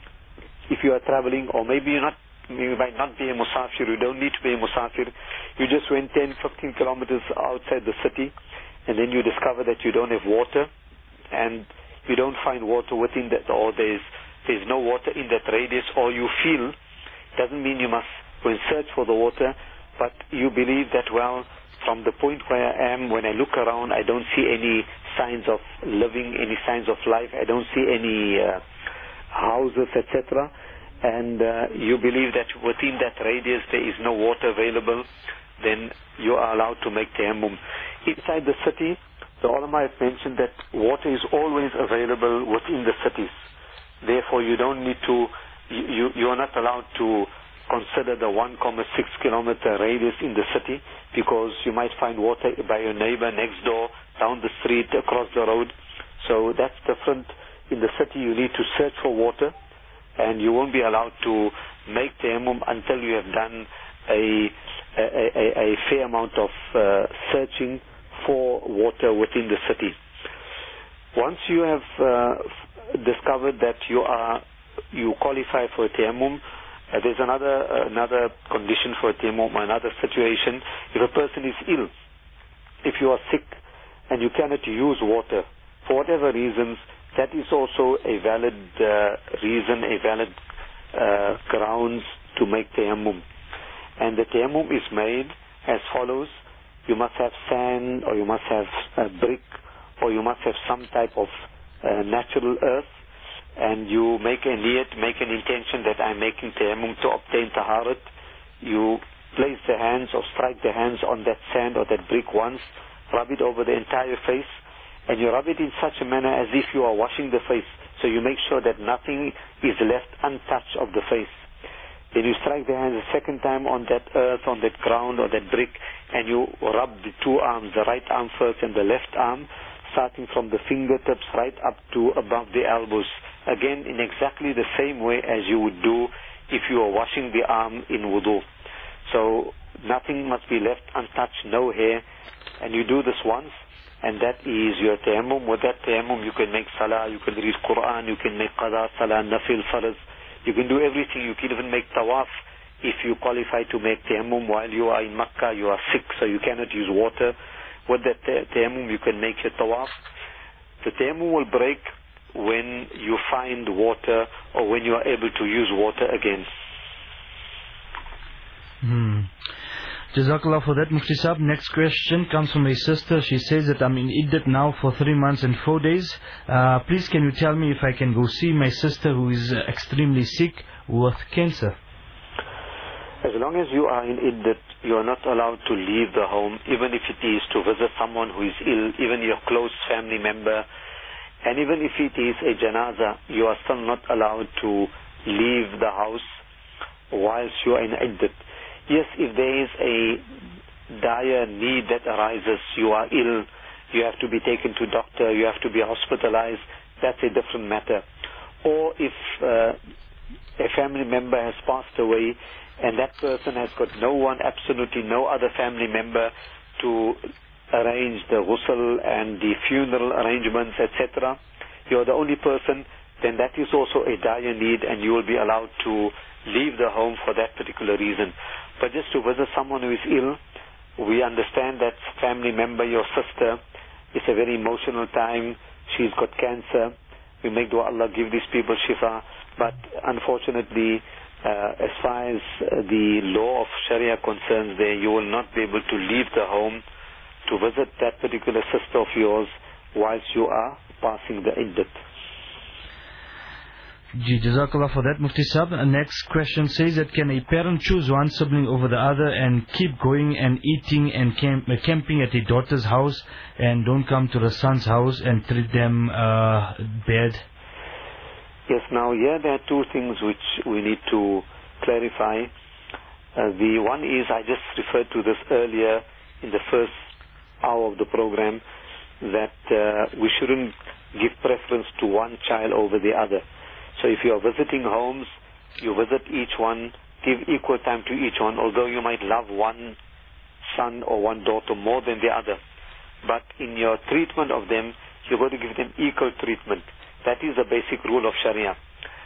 If you are traveling, or maybe you're not, you might not be a musafir, you don't need to be a musafir, you just went ten, fifteen kilometers outside the city, and then you discover that you don't have water, and you don't find water within that, or there's, there's no water in that radius, or you feel, doesn't mean you must go and search for the water, but you believe that, well, from the point where I am, when I look around, I don't see any signs of living, any signs of life, I don't see any uh, houses, et cetera, and uh, you believe that within that radius there is no water available, then you are allowed to make tayammum. Inside the city, the ulama have mentioned that water is always available within the cities. Therefore, you don't need to, you, you are not allowed to consider the one point six kilometer radius in the city, because you might find water by your neighbor next door, down the street, across the road. So that's different. In the city, you need to search for water, and you won't be allowed to make tayammum until you have done a, a, a, a fair amount of uh, searching for water within the city. Once you have uh, discovered that you are you qualify for tayammum, uh, there's another uh, another condition for tayammum, another situation. If a person is ill, if you are sick and you cannot use water for whatever reasons, that is also a valid uh, reason, a valid uh, grounds to make tayammum. And the tayammum is made as follows. You must have sand, or you must have a brick, or you must have some type of uh, natural earth, and you make a niyat, make an intention that I'm making tayammum to obtain taharat. You place the hands or strike the hands on that sand or that brick once, rub it over the entire face, and you rub it in such a manner as if you are washing the face. So you make sure that nothing is left untouched of the face. Then you strike the hands a second time on that earth, on that ground or that brick, and you rub the two arms, the right arm first and the left arm, starting from the fingertips right up to above the elbows. Again, in exactly the same way as you would do if you are washing the arm in wudu. So nothing must be left untouched, no hair, and you do this once, and that is your tayammum. With that tayammum, you can make salah, you can read Quran, you can make qada, salah, nafil, faraz. You can do everything. You can even make tawaf if you qualify to make tayammum while you are in Makkah, you are sick, so you cannot use water. With that tayammum, you can make your tawaf. The tayammum will break when you find water, or when you are able to use water again. Hmm. Jazakallah for that, Mufti Saab. Next question comes from a sister. She says that I'm in Iddat now for three months and four days. Uh, please can you tell me if I can go see my sister who is uh, extremely sick with cancer? As long as you are in Iddat, you are not allowed to leave the home, even if it is to visit someone who is ill, even your close family member, and even if it is a janaza, you are still not allowed to leave the house whilst you are in Iddat. Yes, if there is a dire need that arises, you are ill, you have to be taken to doctor, you have to be hospitalized, that's a different matter. Or if uh, a family member has passed away and that person has got no one, absolutely no other family member to arrange the ghusl and the funeral arrangements, et cetera, you are the only person, then that is also a dire need, and you will be allowed to leave the home for that particular reason. But just to visit someone who is ill, we understand that family member, your sister, it's a very emotional time. She's got cancer. We make dua, Allah give these people shifa. But unfortunately, uh, as far as uh, the law of Sharia concerns there, you will not be able to leave the home to visit that particular sister of yours whilst you are passing the iddat. Jazakallah for that, Mufti Saab. The next question says that can a parent choose one sibling over the other and keep going and eating and camp, uh, camping at a daughter's house and don't come to the son's house and treat them uh, bad? Yes, now here there are two things which we need to clarify. Uh, the one is, I just referred to this earlier in the first hour of the program, that uh, we shouldn't give preference to one child over the other. So if you are visiting homes, you visit each one, give equal time to each one, although you might love one son or one daughter more than the other. But in your treatment of them, you're going to give them equal treatment. That is the basic rule of Sharia.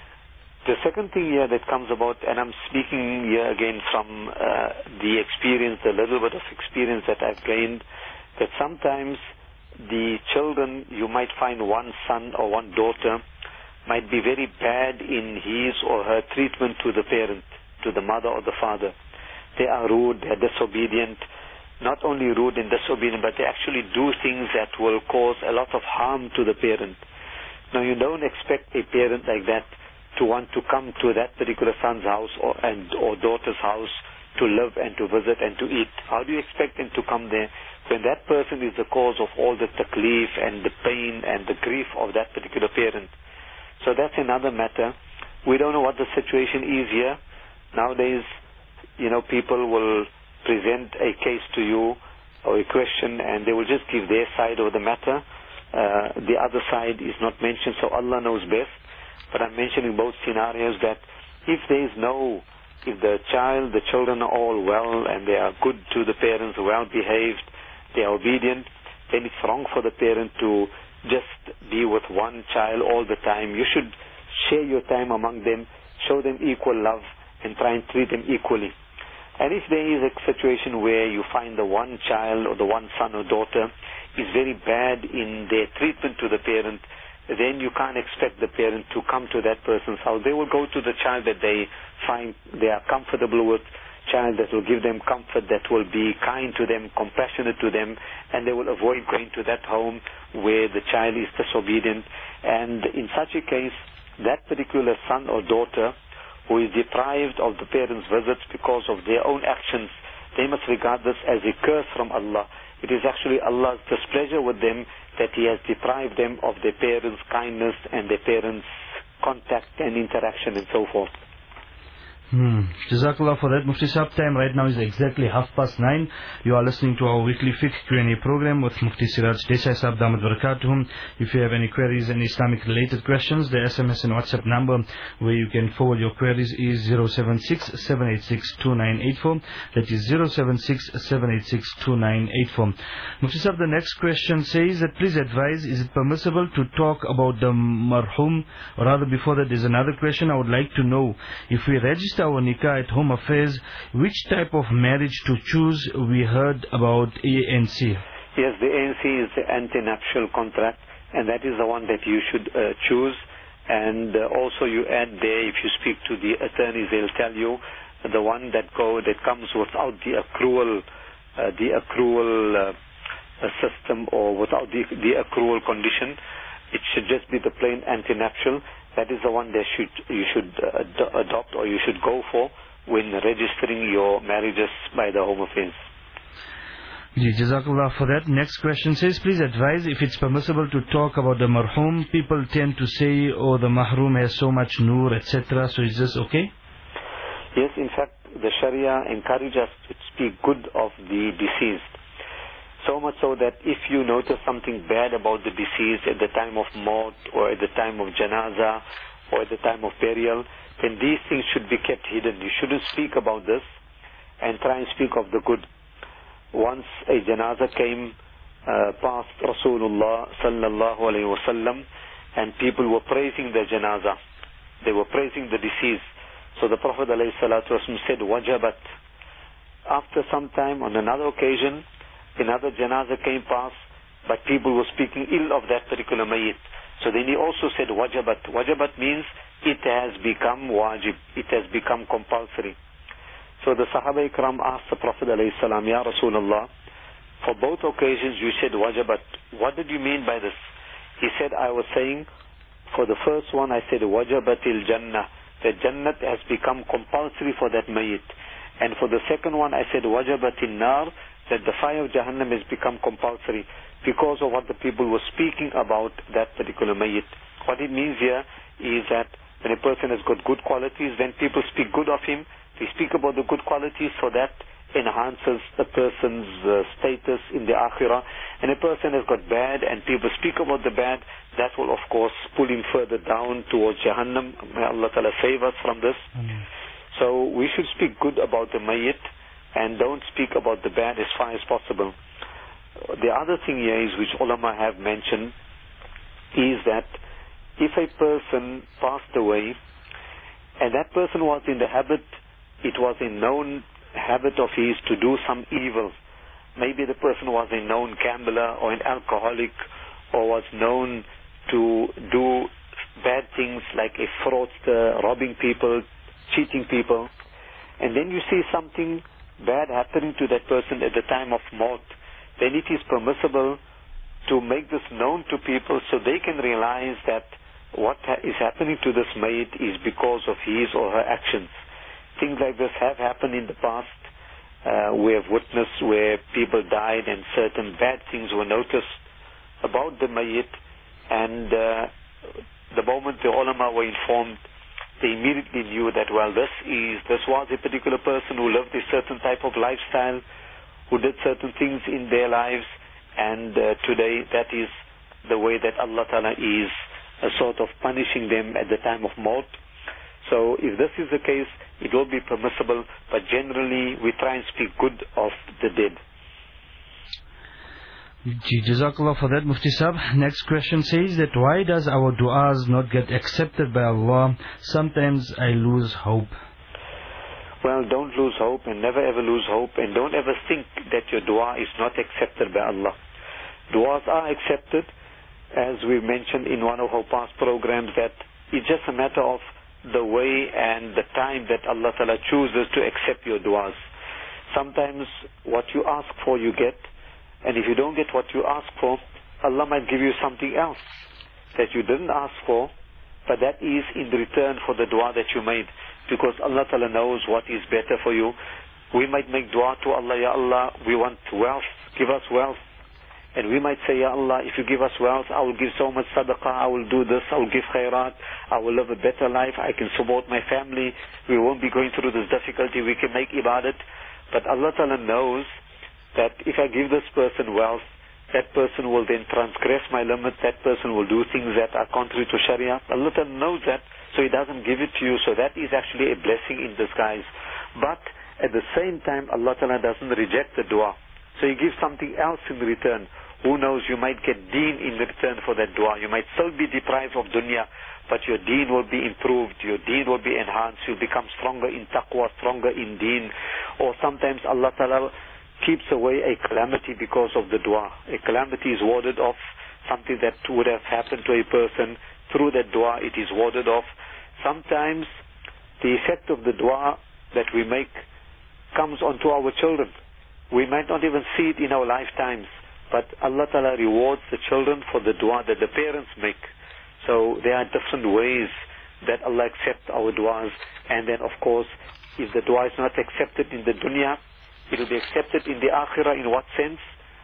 The second thing here that comes about, and I'm speaking here again from uh, the experience, the little bit of experience that I've gained, that sometimes the children, you might find one son or one daughter might be very bad in his or her treatment to the parent, to the mother or the father. They are rude, they are disobedient. Not only rude and disobedient, but they actually do things that will cause a lot of harm to the parent. Now, you don't expect a parent like that to want to come to that particular son's house or, and, or daughter's house to live and to visit and to eat. How do you expect them to come there when that person is the cause of all the taklif and the pain and the grief of that particular parent? So that's another matter. We don't know what the situation is here. Nowadays, you know, people will present a case to you or a question and they will just give their side of the matter. Uh, the other side is not mentioned, so Allah knows best. But I'm mentioning both scenarios, that if there is no, if the child, the children are all well and they are good to the parents, well behaved, they are obedient, then it's wrong for the parent to just be with one child all the time. You should share your time among them, show them equal love, and try and treat them equally. And if there is a situation where you find the one child or the one son or daughter is very bad in their treatment to the parent, then you can't expect the parent to come to that person's house. They will go to the child that they find they are comfortable with, child that will give them comfort, that will be kind to them, compassionate to them, and they will avoid going to that home where the child is disobedient. And in such a case, that particular son or daughter who is deprived of the parents' visits because of their own actions, they must regard this as a curse from Allah. It is actually Allah's displeasure with them that He has deprived them of their parents' kindness and their parents' contact and interaction and so forth. Hmm. Jazakallah for that, Mufti Sahab. Time right now is exactly half past nine. You are listening to our weekly fiqh Q and A program with Mufti Siraj Desai Sahab Damat Barakatuhum. If you have any queries and Islamic related questions, the S M S and WhatsApp number where you can forward your queries is zero seven six, seven eight six, two nine eight four. That is zero seven six, seven eight six, two nine eight four. Mufti Sahab, the next question says that please advise, is it permissible to talk about the marhum? Or rather, before that, there's another question. I would like to know, if we register our nikah at Home Affairs, which type of marriage to choose? We heard about A N C. Yes, the A N C is the antenuptial contract, and that is the one that you should uh, choose. And uh, also you add there, if you speak to the attorneys, they'll tell you the one that go that comes without the accrual, uh, the accrual uh, system, or without the, the accrual condition. It should just be the plain antenuptial. That is the one that should you should uh, ad adopt or you should go for when registering your marriages by the Home Affairs. Jazakallah for that. Next question says, please advise if it's permissible to talk about the marhum. People tend to say, oh, the mahrum has so much nur, et cetera. So is this okay? Yes, in fact, the Sharia encourages us to speak good of the deceased. So much so that if you notice something bad about the deceased at the time of maut or at the time of janazah or at the time of burial, then these things should be kept hidden. You shouldn't speak about this and try and speak of the good. Once a janazah came uh, past Rasulullah sallallahu alayhi wa sallam, and people were praising the janazah. They were praising the deceased. So the Prophet alayhi salatu wasallam said, wajabat. After some time, on another occasion, another janazah came past, but people were speaking ill of that particular mayyit. So then he also said wajabat. Wajabat means it has become wajib. It has become compulsory. So the Sahaba Ikram asked the Prophet alayhi salam, Ya Rasulullah, for both occasions you said wajabat. What did you mean by this? He said, I was saying, for the first one I said wajabatil jannah, that jannat has become compulsory for that mayyit. And for the second one I said wajabatil nar, that the fire of Jahannam has become compulsory because of what the people were speaking about that particular mayyit. What it means here is that when a person has got good qualities, when people speak good of him, they speak about the good qualities, so that enhances the person's uh, status in the akhirah. And a person has got bad and people speak about the bad, that will of course pull him further down towards Jahannam. May Allah Ta'ala save us from this. Mm. So we should speak good about the mayyit and don't speak about the bad as far as possible. The other thing here is, which ulama have mentioned, is that if a person passed away and that person was in the habit, it was a known habit of his to do some evil. Maybe the person was a known gambler or an alcoholic, or was known to do bad things like a fraudster, robbing people, cheating people, and then you see something bad happening to that person at the time of maut, then it is permissible to make this known to people so they can realize that what ha- is happening to this mayyit is because of his or her actions. Things like this have happened in the past. Uh, we have witnessed where people died and certain bad things were noticed about the mayyit, and uh, the moment the ulama were informed, they immediately knew that, well, this is this was a particular person who lived a certain type of lifestyle, who did certain things in their lives, and uh, today that is the way that Allah Ta'ala is uh, sort of punishing them at the time of maut. So if this is the case, it will be permissible, but generally we try and speak good of the dead. Jazakallah for that, Mufti Sahib. Next question says that why does our du'as not get accepted by Allah? Sometimes I lose hope. Well, don't lose hope and never ever lose hope, and don't ever think that your dua is not accepted by Allah. Duas are accepted, as we mentioned in one of our past programs, that it's just a matter of the way and the time that Allah Ta'ala chooses to accept your du'as. Sometimes what you ask for you get, and if you don't get what you ask for, Allah might give you something else that you didn't ask for, but that is in return for the dua that you made, because Allah Ta'ala knows what is better for you. We might make dua to Allah, Ya Allah, we want wealth, give us wealth. And we might say, Ya Allah, if you give us wealth, I will give so much sadaqah, I will do this, I will give khairat, I will live a better life, I can support my family, we won't be going through this difficulty, we can make ibadat. But Allah Ta'ala knows that if I give this person wealth, that person will then transgress my limit, that person will do things that are contrary to Sharia. Allah Ta'ala knows that, so He doesn't give it to you, so that is actually a blessing in disguise. But at the same time, Allah Ta'ala doesn't reject the dua, so He gives something else in return. Who knows, you might get deen in return for that dua. You might still be deprived of dunya, but your deen will be improved, your deen will be enhanced, you'll become stronger in taqwa, stronger in deen. Or sometimes Allah Ta'ala keeps away a calamity because of the dua. A calamity is warded off, something that would have happened to a person. Through that dua, it is warded off. Sometimes the effect of the dua that we make comes onto our children. We might not even see it in our lifetimes, but Allah Ta'ala rewards the children for the dua that the parents make. So there are different ways that Allah accepts our duas. And then of course, if the dua is not accepted in the dunya, it will be accepted in the akhirah. In what sense?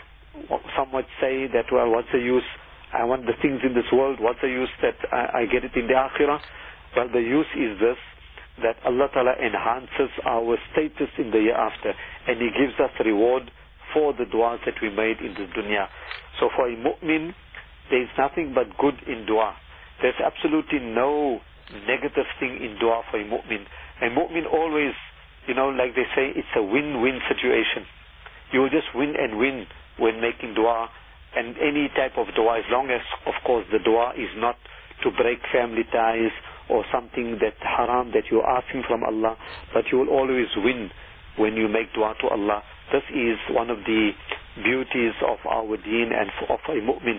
Some might say that, well, what's the use? I want the things in this world, what's the use that I, I get it in the akhirah? Well, the use is this, that Allah Ta'ala enhances our status in the year after, and He gives us reward for the du'as that we made in the dunya. So for a mu'min, there is nothing but good in dua. There's absolutely no negative thing in dua for a mu'min. A mu'min always, you know, like they say, it's a win-win situation. You will just win and win when making dua, and any type of dua, as long as, of course, the dua is not to break family ties or something that haram that you're asking from Allah, but you will always win when you make dua to Allah. This is one of the beauties of our deen and of a mu'min.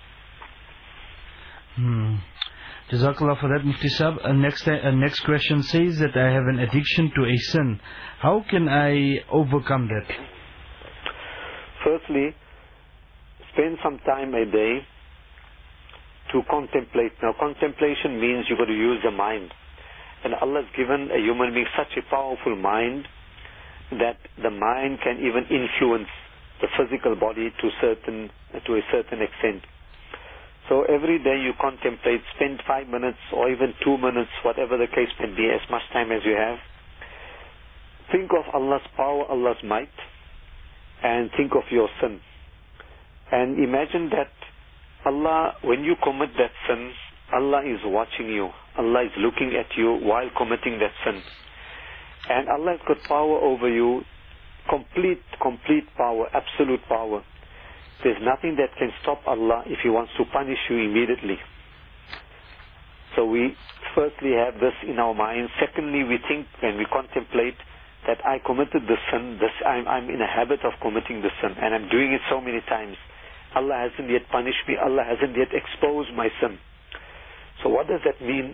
Hmm. Jazakallah for that, Mufti Sahib. Uh, next, uh, next question says that I have an addiction to a sin. How can I overcome that? Firstly, spend some time a day to contemplate. Now, contemplation means you've got to use the mind. And Allah has given a human being such a powerful mind that the mind can even influence the physical body to certain to a certain extent. So every day you contemplate, spend five minutes or even two minutes, whatever the case may be, as much time as you have. Think of Allah's power, Allah's might, and think of your sin. And imagine that Allah, when you commit that sin, Allah is watching you. Allah is looking at you while committing that sin. And Allah has got power over you, complete, complete power, absolute power. There's nothing that can stop Allah if He wants to punish you immediately. So we firstly have this in our minds. Secondly, we think when we contemplate that I committed this sin, this, I'm, I'm in a habit of committing this sin, and I'm doing it so many times. Allah hasn't yet punished me. Allah hasn't yet exposed my sin. So what does that mean?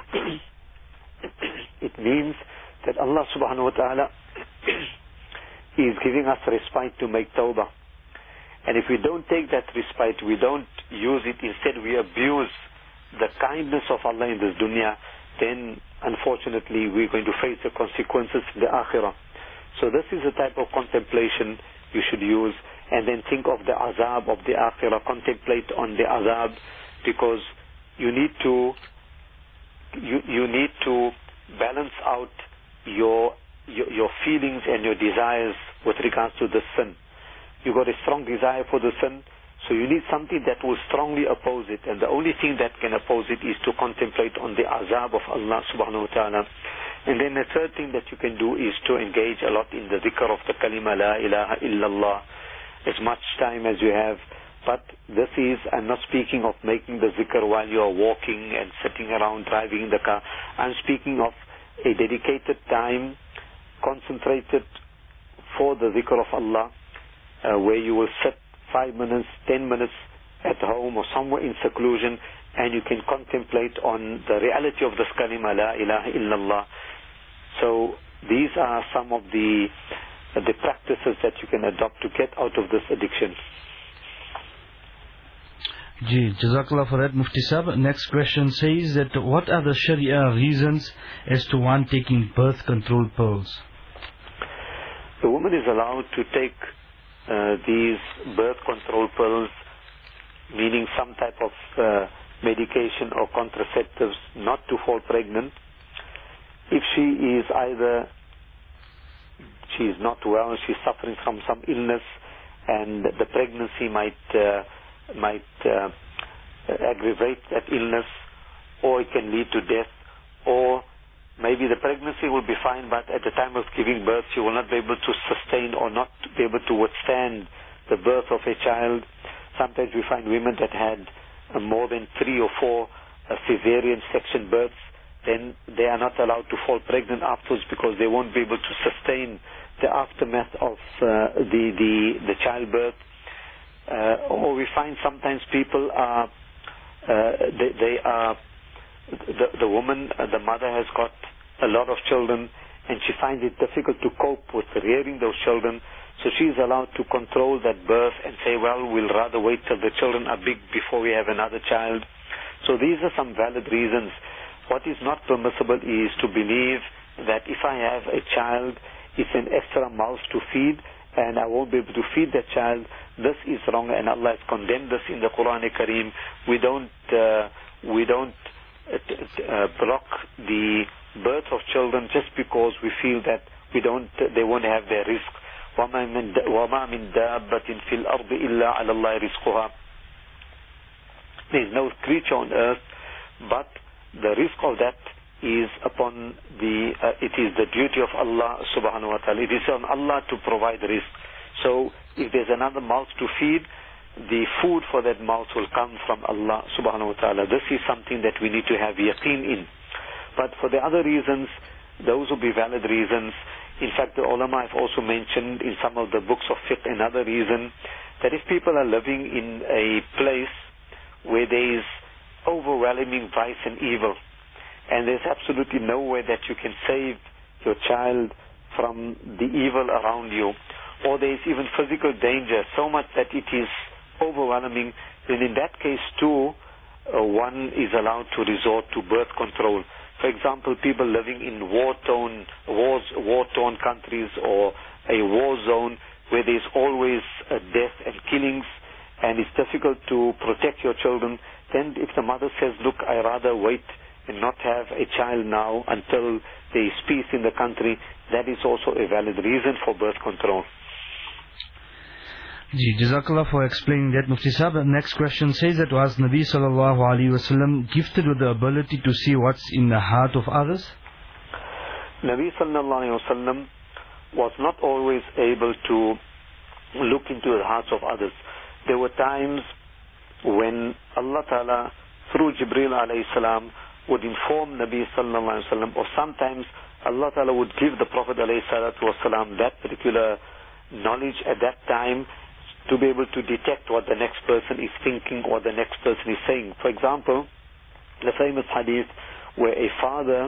It means that Allah subhanahu wa ta'ala is giving us respite to make tawbah. And if we don't take that respite, we don't use it, instead we abuse the kindness of Allah in this dunya, then unfortunately we're going to face the consequences in the akhirah. So this is the type of contemplation you should use, and then think of the azab of the akhirah, contemplate on the azab, because you need to you, you need to balance out your, your your feelings and your desires with regards to the sin. You got a strong desire for the sin, so you need something that will strongly oppose it, and the only thing that can oppose it is to contemplate on the azab of Allah subhanahu wa ta'ala. And then the third thing that you can do is to engage a lot in the dhikr of the kalima la ilaha illallah, as much time as you have. But this is, I'm not speaking of making the zikr while you are walking and sitting around driving in the car. I'm speaking of a dedicated time, concentrated for the zikr of Allah, uh, where you will sit five minutes, ten minutes at home or somewhere in seclusion, and you can contemplate on the reality of this kalima la ilaha illallah. So these are some of the uh, the practices that you can adopt to get out of this addiction. Ji, Jazakallah for that, Mufti Sahib. Next question says that what are the Sharia reasons as to one taking birth control pills? The woman is allowed to take uh, these birth control pills, meaning some type of uh, medication or contraceptives, not to fall pregnant, if she is either, she is not well, she's suffering from some illness, and the pregnancy might uh, might uh, aggravate that illness, or it can lead to death, or maybe the pregnancy will be fine, but at the time of giving birth she will not be able to sustain or not be able to withstand the birth of a child. Sometimes we find women that had uh, more than three or four uh, cesarean section births, then they are not allowed to fall pregnant afterwards because they won't be able to sustain the aftermath of uh, the, the, the childbirth. Uh, or we find sometimes people are, uh, they, they are, the, the woman, uh, the mother has got a lot of children, and she finds it difficult to cope with rearing those children, so she is allowed to control that birth and say, well, we'll rather wait till the children are big before we have another child. So these are some valid reasons. What is not permissible is to believe that if I have a child, it's an extra mouth to feed, and I won't be able to feed that child. This is wrong, and Allah has condemned this in the Quran Kareem. We don't, uh, we don't uh, t- uh, block the birth of children just because we feel that we don't, uh, they won't have their rizq. وَمَا مِن دَابَّةٍ فِي الْأَرْضِ إِلَّا عَلَى اللَّهِ رِزْقُهَا. There is no creature on earth, but the risk of that is upon the, uh, it is the duty of Allah subhanahu wa ta'ala. It is on Allah to provide risk. So if there's another mouth to feed, the food for that mouth will come from Allah subhanahu wa ta'ala. This is something that we need to have yaqeen in. But for the other reasons, those will be valid reasons. In fact, the ulama have also mentioned in some of the books of fiqh another reason, that if people are living in a place where there is overwhelming vice and evil, and there's absolutely no way that you can save your child from the evil around you, or there is even physical danger, so much that it is overwhelming, then in that case too, uh, one is allowed to resort to birth control. For example, people living in war-torn, wars, war-torn countries, or a war zone where there's always uh, death and killings, and it's difficult to to protect your children, then if the mother says, look, I rather wait and not have a child now until there is peace in the country, that is also a valid reason for birth control. Ji, Jazakallah for explaining that, Mufti Sahib. The next question says that was Nabi sallallahu alaihi wasallam gifted with the ability to see what's in the heart of others? Nabi sallallahu alaihi wasallam was not always able to look into the hearts of others. There were times when Allah Ta'ala, through Jibreel alayhi salam, would inform Nabi sallallahu alaihi wasallam, or sometimes Allah Ta'ala would give the Prophet alayhi salatu wasalam that particular knowledge at that time to be able to detect what the next person is thinking or the next person is saying. For example, the famous hadith where a father,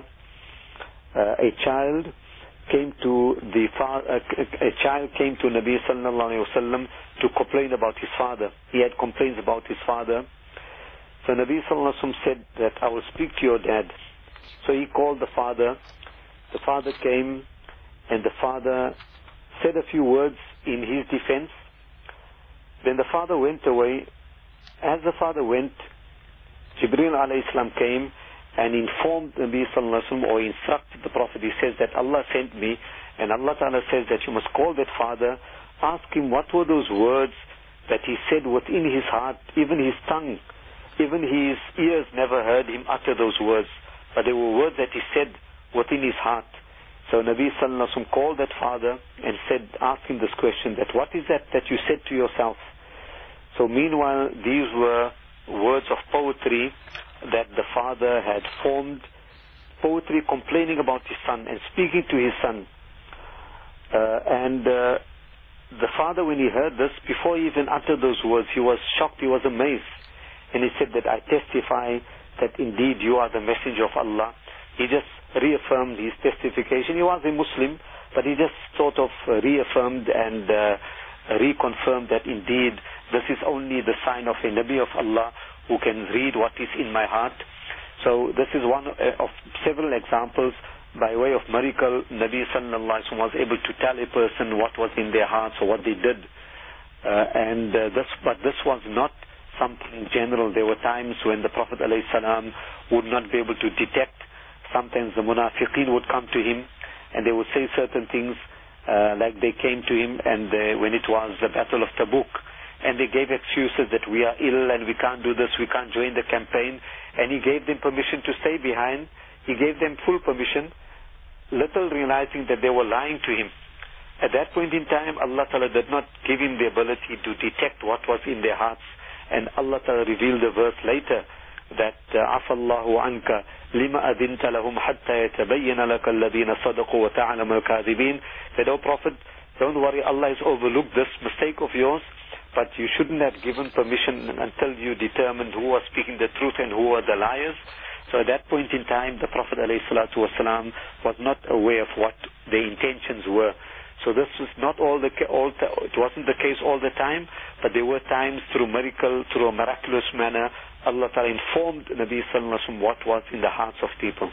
uh, a child came to the fa- uh, a child came to Nabi sallallahu alaihi wasallam to complain about his father. He had complaints about his father. So Nabi sallallahu alaihi wasallam said that I will speak to your dad. So he called the father. The father came, and the father said a few words in his defense. Then the father went away. As the father went, Jibreel alayhi salam came and informed Nabi sallallahu alaihi wasallam, or instructed the Prophet. He says that Allah sent me, and Allah Ta'ala says that you must call that father, ask him what were those words that he said within his heart. Even his tongue, even his ears never heard him utter those words, but they were words that he said within his heart. So Nabi sallallahu alaihi wasallam called that father and said, ask him this question, that what is that that you said to yourself? So meanwhile, these were words of poetry that the father had formed, poetry complaining about his son and speaking to his son. Uh, and uh, the father, when he heard this, before he even uttered those words, he was shocked, he was amazed. And he said that I testify that indeed you are the messenger of Allah. He just reaffirmed his testification. He was a Muslim, but he just sort of reaffirmed and uh, reconfirmed that indeed this is only the sign of a Nabi of Allah who can read what is in my heart. So this is one of several examples by way of miracle. Nabi sallallahu alaihi wasallam was able to tell a person what was in their hearts or what they did. Uh, and uh, this, but this was not something general. There were times when the Prophet alayhi salam would not be able to detect. Sometimes the munafiqeen would come to him and they would say certain things, uh, like they came to him and they, when it was the Battle of Tabuk, and they gave excuses that we are ill and we can't do this, we can't join the campaign, and he gave them permission to stay behind. He gave them full permission, little realizing that they were lying to him. At that point in time, Allah Ta'ala did not give him the ability to detect what was in their hearts, and Allah Ta'ala revealed the verse later that afallahu anka lima adinta lahum hatta yatabayyana laka alladhina sadaqu wa ta'lamu al-kadhibin. Said, oh Prophet, don't worry, Allah has overlooked this mistake of yours, but you shouldn't have given permission until you determined who was speaking the truth and who were the liars. So at that point in time, the Prophet ﷺ was not aware of what their intentions were. So this was not all the all the, it wasn't the case all the time, but there were times through miracle, through a miraculous manner, Allah Ta'ala informed Nabi Sallallahu Alaihi Wasallam what was in the hearts of people.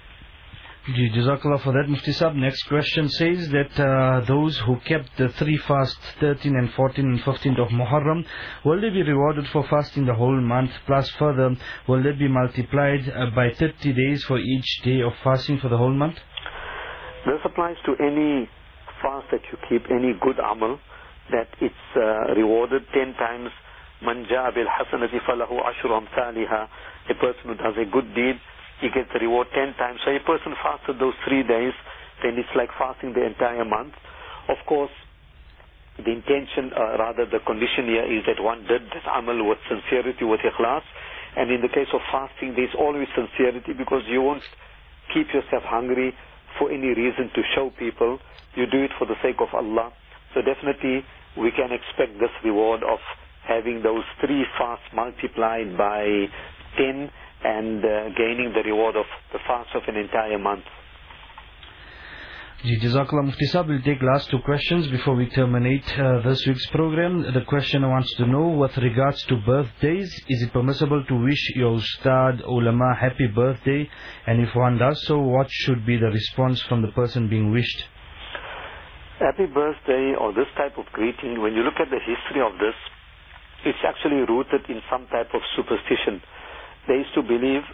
Ji, Jazakallah for that, Mufti Sahib. Next question says that uh, those who kept the three fasts, thirteen and fourteen and fifteenth of Muharram, will they be rewarded for fasting the whole month? Plus further, will they be multiplied uh, by thirty days for each day of fasting for the whole month? This applies to any fast that you keep, any good amal, that it's uh, rewarded ten times. Man ja'a bil hasanati falahu ashru amthaliha. A person who does a good deed, he gets the reward ten times. So a person fasted those three days, then it's like fasting the entire month. Of course, the intention, uh, rather the condition here is that one did this amal with sincerity, with ikhlas. And in the case of fasting, there's always sincerity, because you won't keep yourself hungry for any reason to show people. You do it for the sake of Allah. So definitely we can expect this reward of having those three fasts multiplied by ten and uh, gaining the reward of the fast of an entire month. Ji, Jazakallah Mufti Sahib. We'll take last two questions before we terminate uh, this week's program. The questioner wants to know, with regards to birthdays, is it permissible to wish your ustad, ulama, happy birthday? And if one does so, what should be the response from the person being wished? Happy birthday or this type of greeting, when you look at the history of this, it's actually rooted in some type of superstition. They used to believe,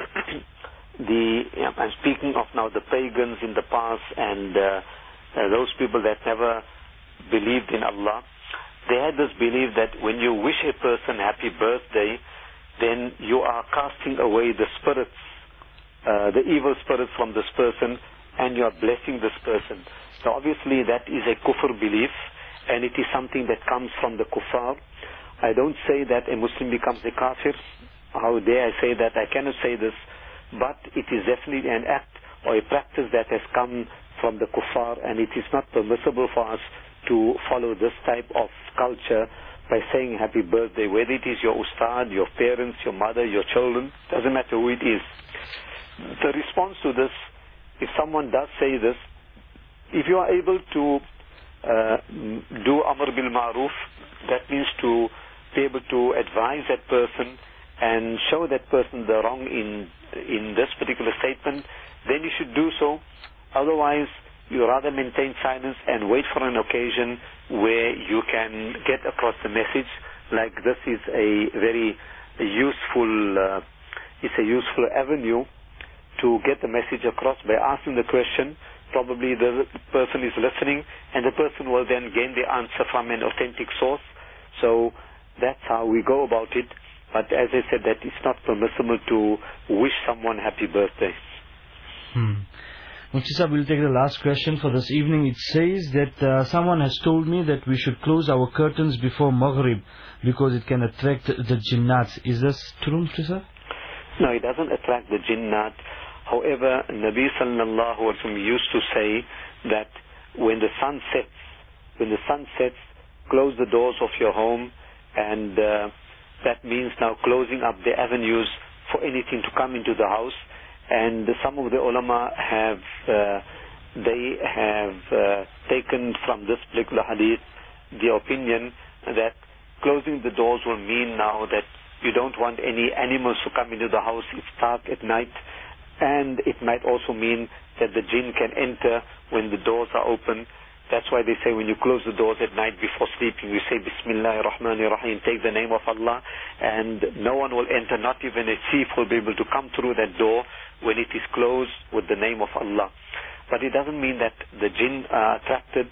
the I'm speaking of now the pagans in the past and uh, uh, those people that never believed in Allah, they had this belief that when you wish a person happy birthday, then you are casting away the spirits, uh, the evil spirits from this person, and you are blessing this person. So obviously that is a kufr belief, and it is something that comes from the kuffar. I don't say that a Muslim becomes a kafir. How dare I say that? I cannot say this. But it is definitely an act or a practice that has come from the kuffar, and it is not permissible for us to follow this type of culture by saying happy birthday, whether it is your ustad, your parents, your mother, your children, doesn't matter who it is. The response to this, if someone does say this, if you are able to uh, do amr bil ma'ruf, that means to be able to advise that person and show that person the wrong in in this particular statement, then you should do so. Otherwise, you rather maintain silence and wait for an occasion where you can get across the message. Like this is a very useful, uh, it's a useful avenue to get the message across by asking the question. Probably the person is listening, and the person will then gain the answer from an authentic source. So that's how we go about it. But as I said, that it's not permissible to wish someone happy birthday. Hmm. Mufti Sahib, we'll take the last question for this evening. It says that uh, someone has told me that we should close our curtains before Maghrib because it can attract the jinnats. Is this true, Mufti Sahib? No, it doesn't attract the jinnat. However, Nabi sallallahu alaihi wasallam used to say that when the sun sets, when the sun sets, close the doors of your home, and uh, that means now closing up the avenues for anything to come into the house. And some of the ulama have, uh, they have uh, taken from this particular hadith the opinion that closing the doors will mean now that you don't want any animals to come into the house. It's dark at night. And it might also mean that the jinn can enter when the doors are open. That's why they say when you close the doors at night before sleeping, you say Bismillahir Rahmanir Rahim, take the name of Allah, and no one will enter, not even a thief will be able to come through that door when it is closed with the name of Allah. But it doesn't mean that the jinn are attracted.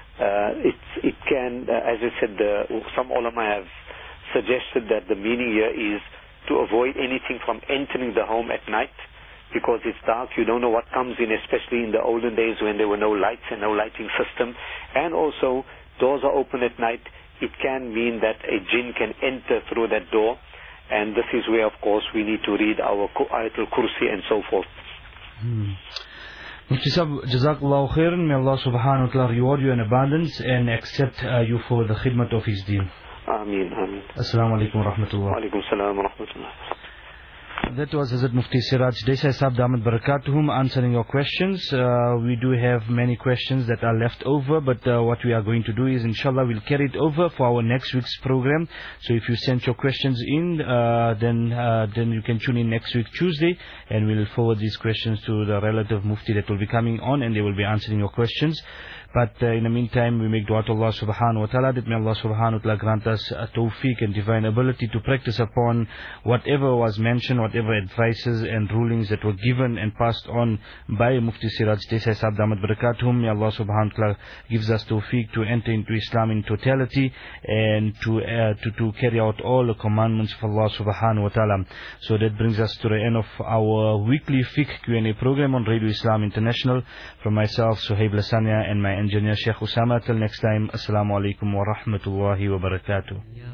Uh, it's, it can, uh, as I said, the, some ulama have suggested that the meaning here is to avoid anything from entering the home at night, because it's dark, you don't know what comes in, especially in the olden days when there were no lights and no lighting system. And also, doors are open at night. It can mean that a jinn can enter through that door. And this is where, of course, we need to read our Ayatul Kursi and so forth. Hmm. Mufti Sahib, Jazakallahu khairan. May Allah subhanahu wa ta'ala reward you in abundance and accept uh, you for the khidmat of His deen. Ameen, ameen. Assalamu alaikum wa rahmatullah. Wa alaikum salam wa rahmatullah. That was Hazrat Mufti Siraj Desai Sahib Damat Barakatuhum answering your questions. Uh, we do have many questions that are left over, but uh, what we are going to do is, inshallah, we'll carry it over for our next week's program. So if you send your questions in, uh, then uh, then you can tune in next week Tuesday, and we'll forward these questions to the relative Mufti that will be coming on, and they will be answering your questions. But uh, in the meantime, we make dua to Allah subhanahu wa ta'ala that may Allah subhanahu wa ta'ala grant us a tawfiq and divine ability to practice upon whatever was mentioned, whatever advices and rulings that were given and passed on by Mufti Siraj Desai Sahib Damat Barakatuhum. May Allah subhanahu wa ta'ala gives us tawfiq to enter into Islam in totality and to, uh, to, to carry out all the commandments of Allah subhanahu wa ta'ala. So that brings us to the end of our weekly fiqh Q and A program on Radio Islam International. From myself, Suhaib Lasanya, and my engineer Sheikh Usama. Till next time, Assalamu alaikum wa rahmatullahi wa barakatuh.